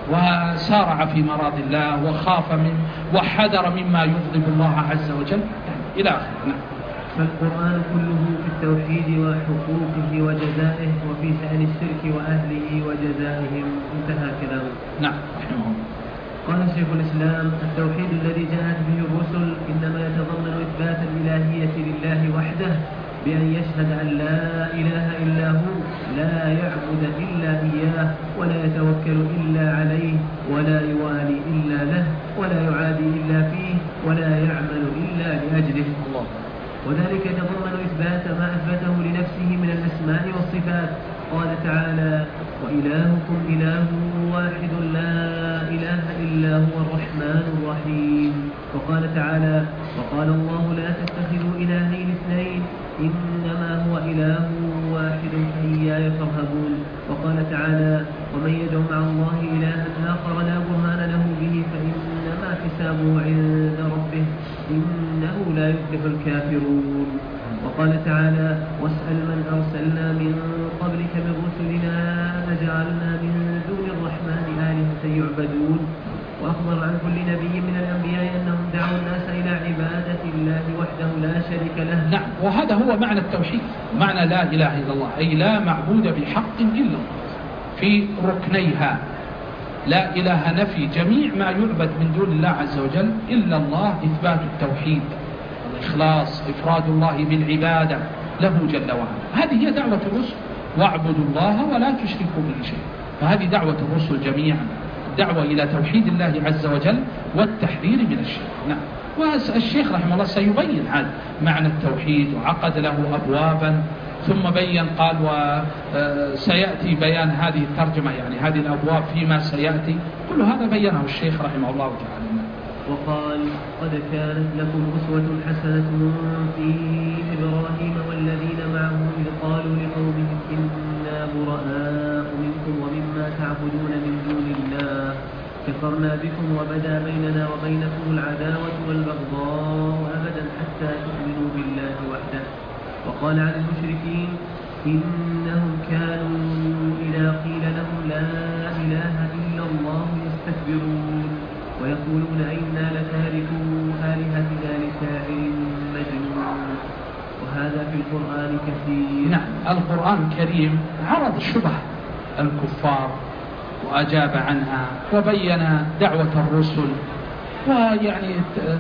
وسارع في مراد الله وخاف من وحذر مما يغضب الله عز وجل إلى آخره. فالقرآن كله في التوحيد وحقوقه وجزائه وفي شأن الشرك وأهله وجزائهم. انتهى كلامه. نعم رحمه الله. قال شيخ الإسلام: التوحيد الذي جاءت به الرسل إنما يتضمن إثبات الإلهية لله وحده بأن يشهد أن لا إله إلا هو، لا يعبد إلا إياه، ولا يتوكل إلا عليه، ولا يوالي إلا له، ولا يعادي إلا فيه، ولا يعمل إلا لأجله. الله. وذلك يتضمن إثبات ما أثبته لنفسه من الأسماء والصفات. قال تعالى: وإلهكم إله واحد لا إله إلا هو الرحمن الرحيم. وقال تعالى: وقال الله لا تتخذوا إلهين اثنين إنما هو إله واحد فإياي فارهبون. وقال تعالى: ومن يدعو مع الله إلها آخر لا برهان له به فإنما حسابه عند ربه إنه لا يفلح الكافرون. وقال تعالى: واسأل من أرسلنا من قبلك من رسلنا أجعلنا من دون الرحمن آلهة يعبدون. وأخبر عن كل نبي من الأنبياء أنهم دعوا الناس إلى عبادة الله وحده لا شريك له. نعم، وهذا هو معنى التوحيد، معنى لا إله إلا الله، أي لا معبود بحق إلا الله في ركنيها. لا إله نفي جميع ما يعبد من دون الله عز وجل إلا الله، إثبات التوحيد الإخلاص، إفراد الله بالعبادة له جل وعلا. هذه هي دعوة الرسل: واعبدوا الله ولا تشركوا به شيئا. فهذه دعوة الرسل جميعا، الدعوة إلى توحيد الله عز وجل والتحذير من الشرك. نعم. والشيخ رحمه الله سيبين هذا معنى التوحيد وعقد له أبوابا، ثم بين قال وسيأتي بيان هذه الترجمة، يعني هذه الأبواب فيما سيأتي، كل هذا بينه الشيخ رحمه الله تعالى. وقال: قد كانت لكم أسوة حسنة في إبراهيم والذين معه إذ قالوا لقومهم إنا براء منكم ومما تعبدون من دون الله كفرنا بكم وبدا بيننا وبينكم العداوة والبغضاء أبدا حتى تؤمنوا بالله وحده. وقال عن المشركين: إنهم كانوا إذا قيل لهم لا إله إلا الله يستكبرون ويقولون إنا لتاركو آلهتنا لشاعر مجنون. وهذا في القرآن كثير. نعم، القرآن الكريم عرض شبه الكفار وأجاب عنها وبين دعوة الرسل ويعني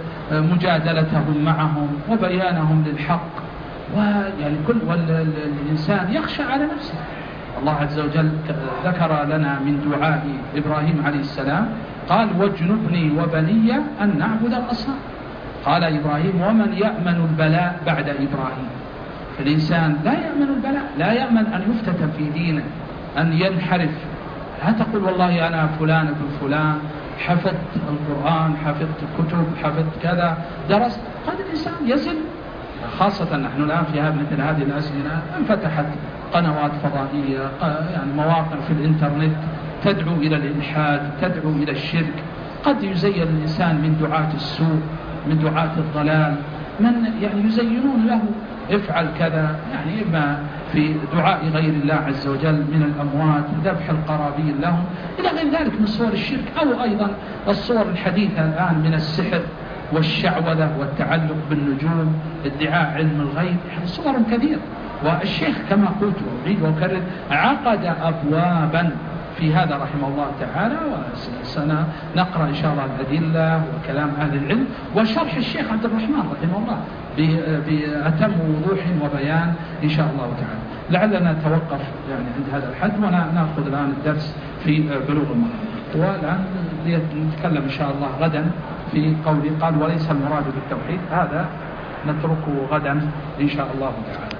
مجادلتهم معهم وبيانهم للحق، ويعني كل والإنسان يخشى على نفسه. الله عز وجل ذكر لنا من دعاء إبراهيم عليه السلام قال: واجنبني وبني أن نعبد الأصنام. قال إبراهيم: ومن يأمن البلاء بعد إبراهيم؟ فالإنسان لا يأمن البلاء، لا يأمن أن يفتتن في دينه، أن ينحرف. لا تقول والله أنا فلان ابن فلان، حفظت القرآن، حفظت كتب، حفظت كذا، درست. قد الإنسان يزل، خاصة نحن الآن في مثل هذه الأزمنة انفتحت قنوات فضائية، يعني مواقع في الإنترنت تدعو إلى الإلحاد، تدعو إلى الشرك. قد يزين الإنسان من دعاة السوء، من دعاة الضلال، من يعني يزينون له افعل كذا، يعني إما في دعاء غير الله عز وجل من الأموات، ذبح القرابين لهم، إلى غير ذلك من صور الشرك، أو أيضا الصور الحديثة الآن من السحر والشعوذة والتعلق بالنجوم، ادعاء علم الغيب، يعني صور كثيرة. والشيخ كما قلت وأعيد وأكرر عقد أبوابا في هذا رحمه الله تعالى، وسنقرأ إن شاء الله الأدلة وكلام أهل العلم وشرح الشيخ عبد الرحمن رحمه الله بأتم وضوح وبيان إن شاء الله تعالى. لعلنا نتوقف يعني عند هذا الحد ونأخذ الآن الدرس في بلوغ المرام. والآن نتكلم إن شاء الله غدا في قوله قال وليس المراد بالتوحيد، هذا نتركه غدا إن شاء الله تعالى.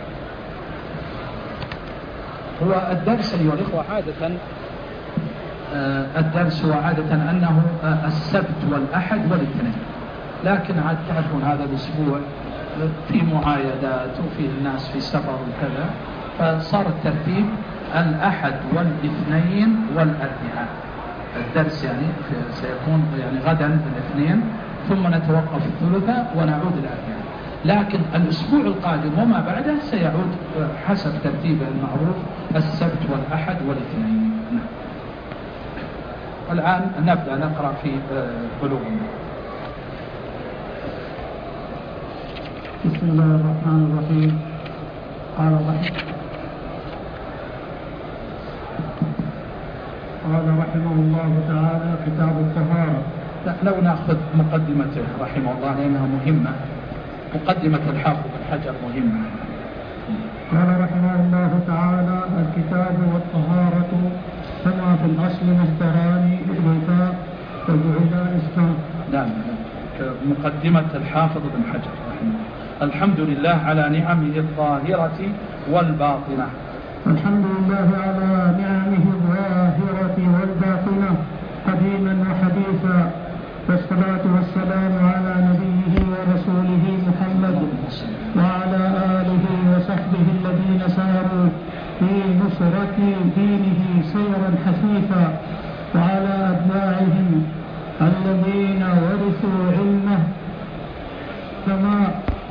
هو الدرس أيها الإخوة عادة الدرس هو عادة أنه السبت والأحد والاثنين، لكن عاد تعرفون هذا الأسبوع في معايدات وفي الناس في سفر وكذا، فصار الترتيب الأحد والاثنين والأربعاء. الدرس يعني سيكون يعني غدا الاثنين ثم نتوقف الثلاثاء ونعود الأربعاء، لكن الأسبوع القادم وما بعده سيعود حسب ترتيبه المعروف السبت والأحد والاثنين. نعم. الآن نبدأ نقرأ في بلوغ المرام. بسم الله الرحمن الرحيم. قال رحمه الله تعالى كتاب الطهارة. لو نأخذ مقدمته رحمه الله لأنها مهمة، مقدمة الحافظ بن حجر مهمة. قال رحمه الله تعالى الكتاب والطهارة كما في الأصل مصدران بالوفاء وجعل إسلام. نعم، مقدمة الحافظ بن حجر رحمه الله. الحمد لله على نعمه الظاهرة والباطنة. الحمد لله على نعمه الظاهرة والباطنة قديما وحديثا، والصلاة والسلام على نبيه ورسوله محمد وعلى آله وصحبه الذين ساروا في نصرة دينه سيرا حثيثا، وعلى أتباعهم الذين ورثوا علمه كما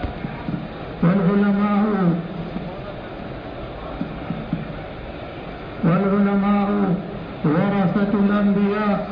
والعلماء ورثة الأنبياء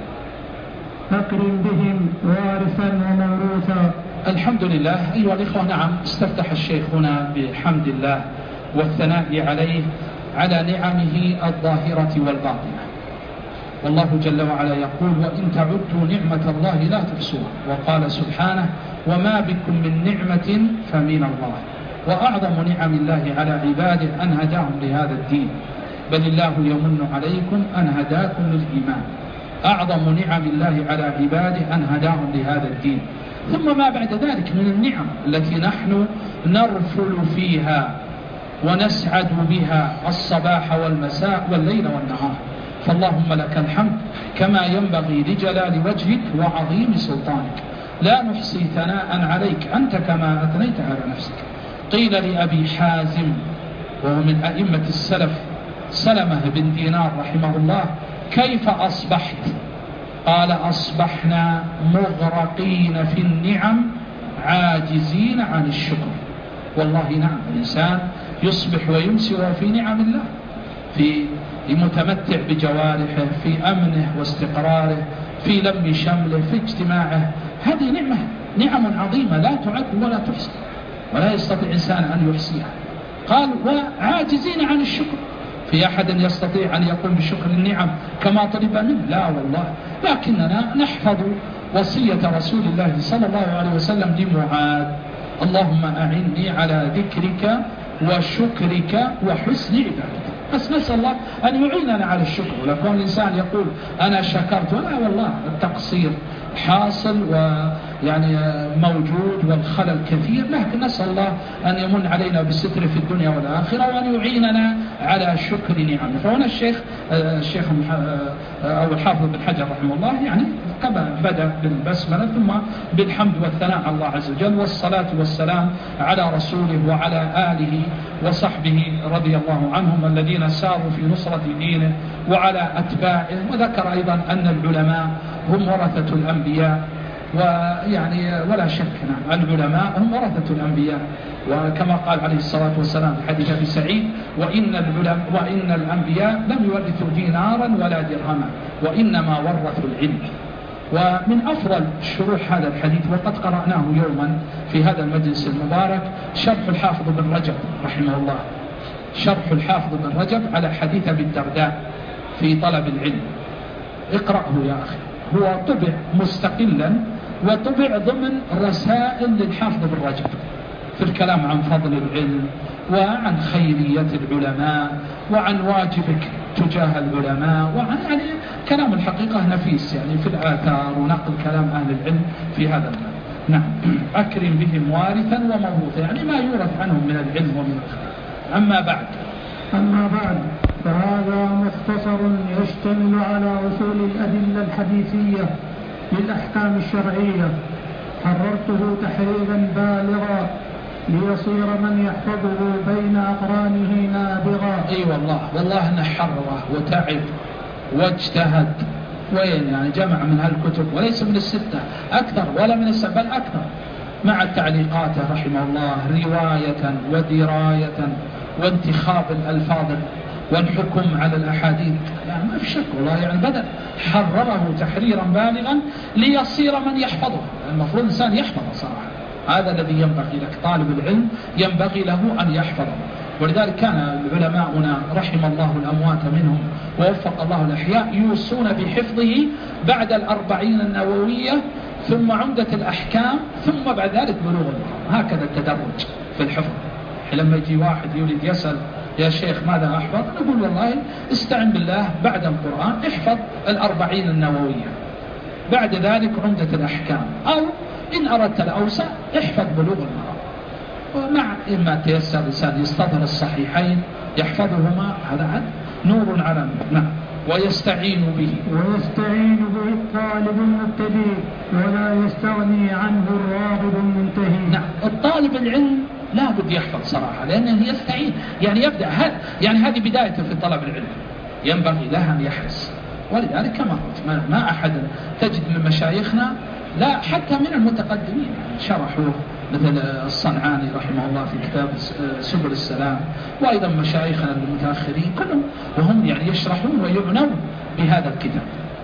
أكرم بهم وارثا وموروثا. الحمد لله أيها الإخوة. نعم، استفتح الشيخ هنا بحمد الله والثناء عليه على نعمه الظاهرة والباطنة. والله جل وعلا يقول وإن تعدوا نعمة الله لا تحصوها، وقال سبحانه وما بكم من نعمة فمن الله. وأعظم نعم الله على عباده أن هداهم لهذا الدين، بل الله يمن عليكم أن هداكم للإيمان. أعظم نعم الله على عباده أن هداهم لهذا الدين. ثم ما بعد ذلك من النعم التي نحن نرفل فيها ونسعد بها الصباح والمساء والليل والنهار. فاللهم لك الحمد كما ينبغي لجلال وجهك وعظيم سلطانك، لا نحصي ثناء عليك أنت كما أثنيت على نفسك. قيل لأبي حازم وهو من أئمة السلف سلمة بن دينار رحمه الله كيف أصبحت؟ قال أصبحنا مغرقين في النعم عاجزين عن الشكر. والله نعم، الإنسان يصبح ويمسي وفي نعم الله، في متمتع بجوارحه، في أمنه واستقراره، في لم شمله، في اجتماعه. هذه نعم عظيمة لا تعد ولا تحصى، ولا يستطيع إنسان أن يحصيها. قال وعاجزين عن الشكر. في أحد يستطيع أن يقوم بشكر النعم كما طلب منه؟ لا والله. لكننا نحفظ وصية رسول الله صلى الله عليه وسلم لمعاذ اللهم أعني على ذكرك وشكرك وحسن عبادتك. بس نسأل الله أن يعيننا على الشكر. ولكن الإنسان يقول أنا شكرت، لا والله، التقصير حاصل ويعني موجود والخلل كثير، لكن نسأل الله أن يمن علينا بالستر في الدنيا والآخرة وأن يعيننا على شكر نعمه. فهنا الشيخ أو الحافظ بن حجر رحمه الله يعني بدأ بالبسملة ثم بالحمد والثناء على الله عز وجل، والصلاة والسلام على رسوله وعلى آله وصحبه رضي الله عنهم الذين ساروا في نصرة دينه وعلى أتباعه. وذكر أيضا أن العلماء هم ورثة الأنبياء، ويعني ولا شك العلماء هم ورثة الأنبياء، وكما قال عليه الصلاة والسلام في حديث أبي سعيد وإن الأنبياء لم يورثوا دينارا ولا درهما وإنما ورثوا العلم. ومن أفضل شروح هذا الحديث وقد قرأناه يوما في هذا المجلس المبارك شرح الحافظ بن رجب رحمه الله، شرح الحافظ بن رجب على حديث أبي الدرداء في طلب العلم. اقرأه يا أخي، هو طبع مستقلا وطبع ضمن رسائل للحافظ بن رجب في الكلام عن فضل العلم وعن خيرية العلماء وعن واجبك تجاه العلماء، وعن يعني كلام الحقيقة نفيس يعني في الآثار ونقل كلام أهل العلم في هذا المعنى. نعم. أكرم بهم وارثا وموروثا، يعني ما يورث عنهم من العلم ومن الخير. أما بعد فهذا مختصر يشتمل على أصول الأدلة الحديثية للأحكام الشرعية، حررته تحريرا بالغا ليصير من يحفظه بين أقرانه نابغا. أي والله أنه حرره وتعب واجتهد، وين يعني جمع من هالكتب وليس من الستة أكثر ولا من السبع بل أكثر، مع تعليقاته رحمه الله رواية ودراية وانتخاب الألفاظ والحكم على الأحاديث. يعني ما في شك والله، يعني بدأ حرره تحريرا بالغا ليصير من يحفظه. المفروض الإنسان يحفظه صراحة، هذا الذي ينبغي لك، طالب العلم ينبغي له أن يحفظه. ولذلك كان علماؤنا رحم الله الأموات منهم ووفق الله الأحياء يوصون بحفظه بعد 40 النووية ثم عمدة الأحكام ثم بعد ذلك بلوغ المرام. هكذا التدرج في الحفظ. لما يجي واحد يريد يسأل يا شيخ ماذا أحفظ، نقول والله استعن بالله بعد القرآن احفظ 40 النووية، بعد ذلك عمدة الأحكام، أو إن أردت الأوسع احفظ بلوغ المرام. ومع إما تيسر الإنسان يستظهر الصحيحين يحفظهما، هذا نور على نور. نعم. ويستعين به الطالب المبتدئ ولا يستغني عنه الراغب المنتهي. نعم. الطالب العلم لا بد يحفظ صراحة، لأنه يستعين يعني يبدأ يعني هذه بدايته في طلب العلم، ينبغي له أن يحرص. ولذلك كما قلت ما أحد تجد من مشايخنا لا حتى من المتقدمين يعني شرحوه، مثل الصنعاني رحمه الله في كتاب سبل السلام، وأيضا مشايخنا المتأخرين كلهم وهم يعني يشرحون ويعنون بهذا الكتاب.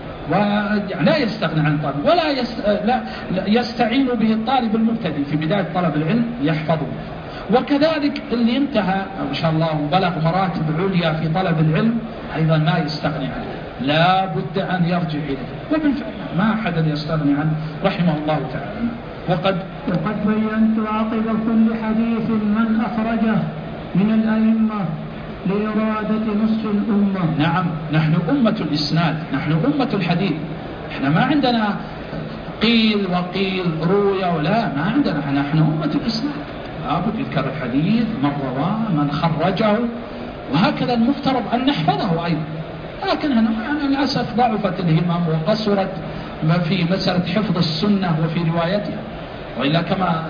ولا يستغنى عن طالب لا يستعين به الطالب المبتدئ في بداية طلب العلم يحفظه. وكذلك اللي انتهى ما شاء الله وبلغ مراتب عليا في طلب العلم أيضا ما يستغني عنه، لا بد أن يرجع إليه، وبالفعل ما أحد يستغني عنه رحمه الله تعالى. وقد بينت عقب كل حديث من أخرجه من الأئمة لإرادة نصف الأمة. نعم. نحن أمة الإسناد، نحن أمة الحديث. احنا ما عندنا قيل وقيل روية ولا، ما عندنا، نحن أمة الإسناد. لابد يذكر الحديث من رواه من خرجه، وهكذا المفترض أن نحفظه أيضا. لكن هنا للأسف ضعفت الهمم وقصرت في مسألة حفظ السنة وفي روايتها. وإلا كما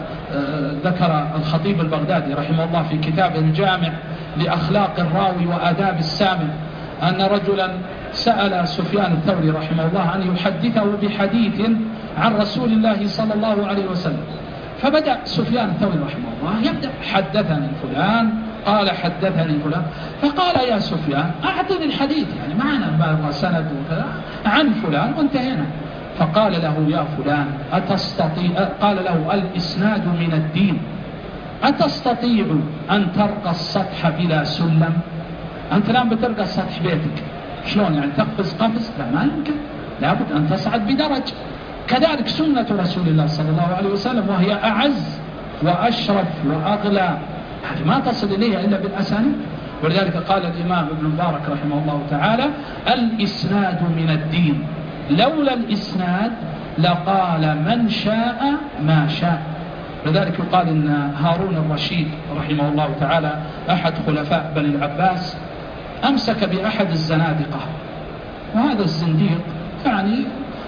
ذكر الخطيب البغدادي رحمه الله في كتابه الجامع لأخلاق الراوي وآداب السامع أن رجلا سأل سفيان الثوري رحمه الله أن يحدثه بحديث عن رسول الله صلى الله عليه وسلم، فبدأ سفيان الثوري رحمه الله يبدأ حدثني فلان قال حدثني فلان، فقال يا سفيان أعطني الحديث، يعني معنا سند وكذا عن فلان وانتهينا. فقال له يا فلان قال له الإسناد من الدين، أتستطيع أن ترقى السطح بلا سلم؟ أنت الآن بترقى السطح بيتك، شلون يعني تقفز قفز؟ لا ما يمكن، لابد أن تصعد بدرج. كذلك سنة رسول الله صلى الله عليه وسلم وهي أعز وأشرف وأغلى، هذه ما تصل إليها إلا بالأسانيد. ولذلك قال الإمام ابن مبارك رحمه الله تعالى الإسناد من الدين، لولا الإسناد لقال من شاء ما شاء. لذلك يقال إن هارون الرشيد رحمه الله تعالى أحد خلفاء بني العباس أمسك بأحد الزنادقة، وهذا الزنديق يعني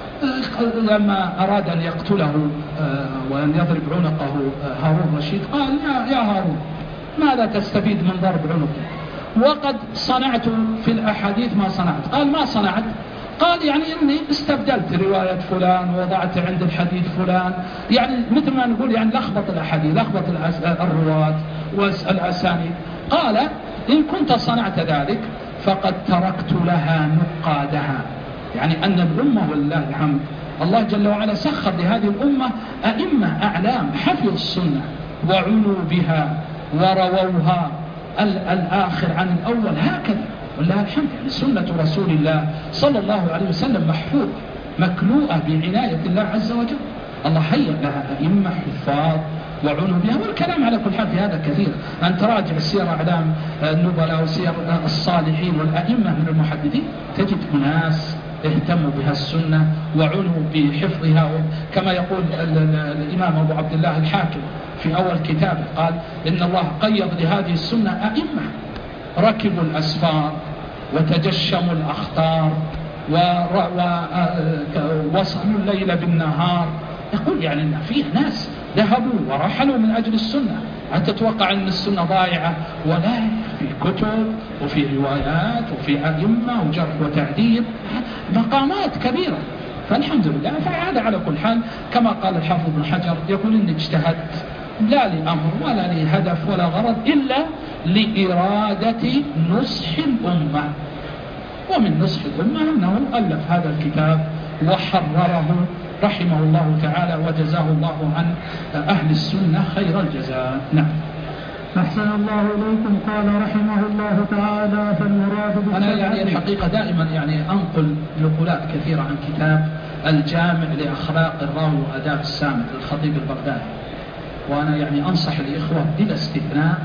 لما أراد أن يقتله وأن يضرب عنقه هارون الرشيد قال يا هارون ماذا تستفيد من ضرب عنقه وقد صنعت في الأحاديث ما صنعت؟ قال ما صنعت؟ قال يعني إني استبدلت رواية فلان ووضعت عند الحديث فلان، يعني مثل ما نقول يعني لخبط الأحاديث، لخبط الرواة والأسانيد. قال إن كنت صنعت ذلك فقد تركت لها نقادها، يعني أن الأمة والله الحمد الله جل وعلا سخر لهذه الأمة أئمة أعلام حفظوا السنة وعنوا بها ورووها الآخر عن الأول، هكذا ولله الحمد. يعني سنة رسول الله صلى الله عليه وسلم محفوظة مكلوءة بعناية الله عز وجل. الله هيأ لها أئمة حفاظ وعنوا بها، والكلام على كل حال في هذا كثير. أن تراجع سير أعلام النبلاء وسير الصالحين والأئمة من المحدثين تجد أناس اهتموا بها السنة وعنوا بحفظها، كما يقول الإمام أبو عبد الله الحاكم في أول كتابه قال إن الله قيض لهذه السنة أئمة ركبوا الأسفار وتجشموا الأخطار ووصلوا الليل بالنهار. يقول يعني أن فيه ناس ذهبوا ورحلوا من أجل السنة. أنت تتوقع أن السنة ضائعة؟ ولا، في كتب وفي روايات وفي أئمة وجرح وتعديل، مقامات كبيرة. فالحمد لله. فهذا على كل حال كما قال الحافظ ابن حجر يقول إن اجتهدت لا لأمر ولا لهدف ولا غرض إلا لإرادة نصح الأمة. ومن نصح الأمة أنه ألف هذا الكتاب وحرره رحمه الله تعالى وجزاه الله عن أهل السنة خير الجزاء. نعم. أحسن الله إليكم. قال رحمه الله تعالى فالمراد أنا يعني الحقيقة دائما يعني أنقل نقولات كثيرة عن كتاب الجامع لأخلاق الراوي وآداب السامع للخطيب البغدادي، وأنا يعني أنصح الإخوة بلا استثناء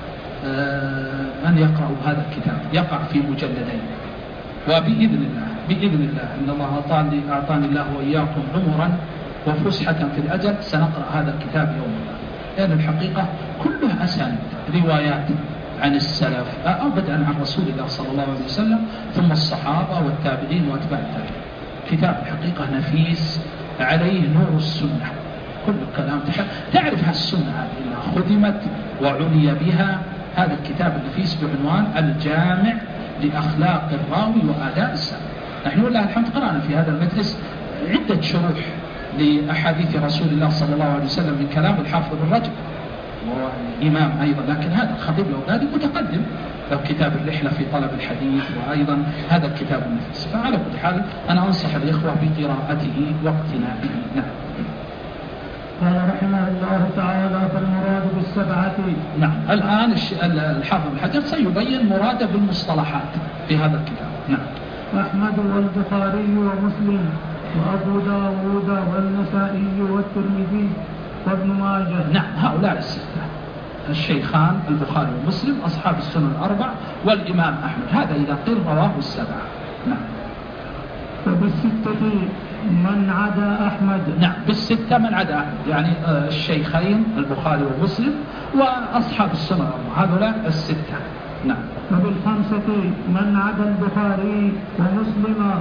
أن يقرأوا هذا الكتاب. يقع في مجلدين، وبإذن الله إن الله أعطاني الله وإياكم عمرا وفسحة في الأجل سنقرأ هذا الكتاب يوم ما. لأن الحقيقة كلها أسانيد روايات عن السلف أو بدءا عن رسول الله صلى الله عليه وسلم ثم الصحابة والتابعين وأتباع التابعين. كتاب الحقيقة نفيس عليه نور السنة، كل الكلام تعرف السنة هذه إنها خدمت وعني بها. هذا الكتاب النفيس بعنوان الجامع لأخلاق الراوي وآداب السامع. نحن لله الحمد قرأنا في هذا المجلس عدة شروح لأحاديث رسول الله صلى الله عليه وسلم من كلام الحافظ بن رجب وإمام أيضا، لكن هذا الخطيب البغدادي متقدم له كتاب الرحلة في طلب الحديث وأيضا هذا الكتاب النفيس. فعلى كل حال أنا أنصح الإخوة بقراءته واقتنائه. نعم. قال رحمه الله تعالى فالمراد بالسبعة. نعم. الآن الحافظ بن حجر سيبين مراده بالمصطلحات في هذا الكتاب. نعم. أحمد والبخاري ومسلم وأبو داود والنسائي والترمذي وابن ماجه. نعم. هؤلاء الستة الشيخان البخاري ومسلم أصحاب السنن الأربع والإمام أحمد. هذا إذا قيل رواه السبعة. نعم. وبالستة من عدا أحمد. نعم. بالستة من عدا أحمد يعني الشيخين البخاري ومسلم وأصحاب السنن الأربع، هؤلاء الستة. نعم. وبالخمسة من عدا البخاري ومسلم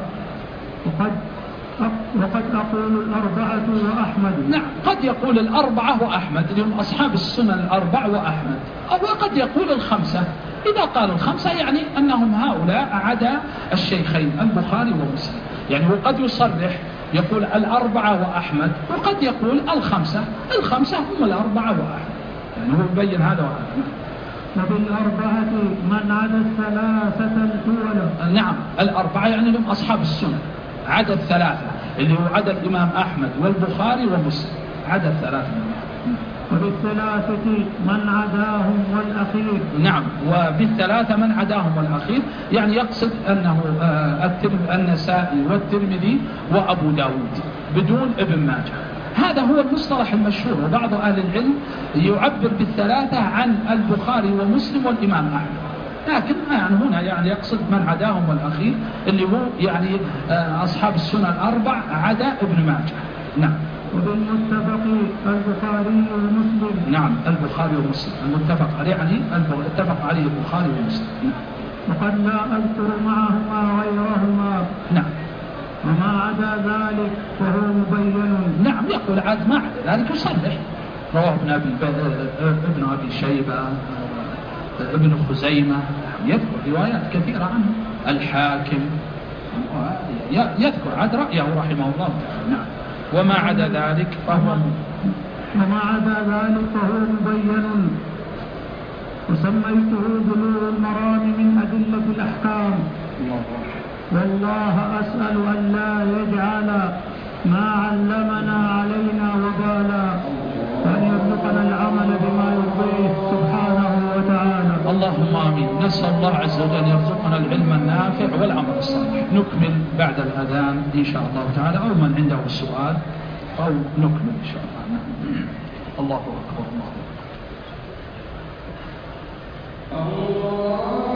وقد أقول الأربعة وأحمد. نعم. قد يقول الأربعة وأحمد اليوم أصحاب السنن الأربع وأحمد، أو قد يقول الخمسة. إذا قال الخمسة يعني أنهم هؤلاء عدا الشيخين البخاري ومسلم. يعني وقد يصرح يقول الأربعة وأحمد، وقد يقول الخمسة هم الأربعة وأحمد. يعني هو يبين هذا وهذا. وبالأربعة من عدا الثلاثة الأولى. نعم. الأربعة يعني لهم أصحاب السنن، عدا الثلاثة اللي هو عدا الإمام أحمد والبخاري ومسلم، عدا الثلاثة. وبالثلاثة من عداهم والأخير. نعم. وبالثلاثة من عداهم والأخير يعني يقصد أنه النسائي والترمذي وأبو داود بدون ابن ماجه. هذا هو المصطلح المشهور، وبعض أهل العلم يعبر بالثلاثة عن البخاري ومسلم والإمام أحمد، لكن يعني هنا يعني يقصد من عداهم والأخير اللي هو يعني أصحاب السنن الأربع عدا ابن ماجه. نعم. وبالمتفق البخاري ومسلم. نعم. البخاري ومسلم المتفق عليه يعني اتفق عليه البخاري ومسلم. وقد لا أذكر معهما غيرهما. نعم. وما عدا ذلك فهو مبين. نعم. يقول عاد ما عدا ذلك يصرح. رواه ابن أبي شيبة ابن خزيمة يذكر روايات كثيرة عنه، الحاكم يذكر عاد رأيه رحمه الله تعالى. نعم. وما عدا ذلك فهو مبين. وسميته بلوغ المرام من أدلة الأحكام. والله أسأل أن لا يجعل ما علمنا علينا وبالا، وأن يرزقنا العمل بما يرضيه سبحانه وتعالى. اللهم آمين. نسأل الله عز وجل أن يرزقنا العلم النافع والعمل الصالح. نكمل بعد الأذان إن شاء الله تعالى، أو من عنده السؤال أو نكمل إن شاء الله. الله أكبر. الله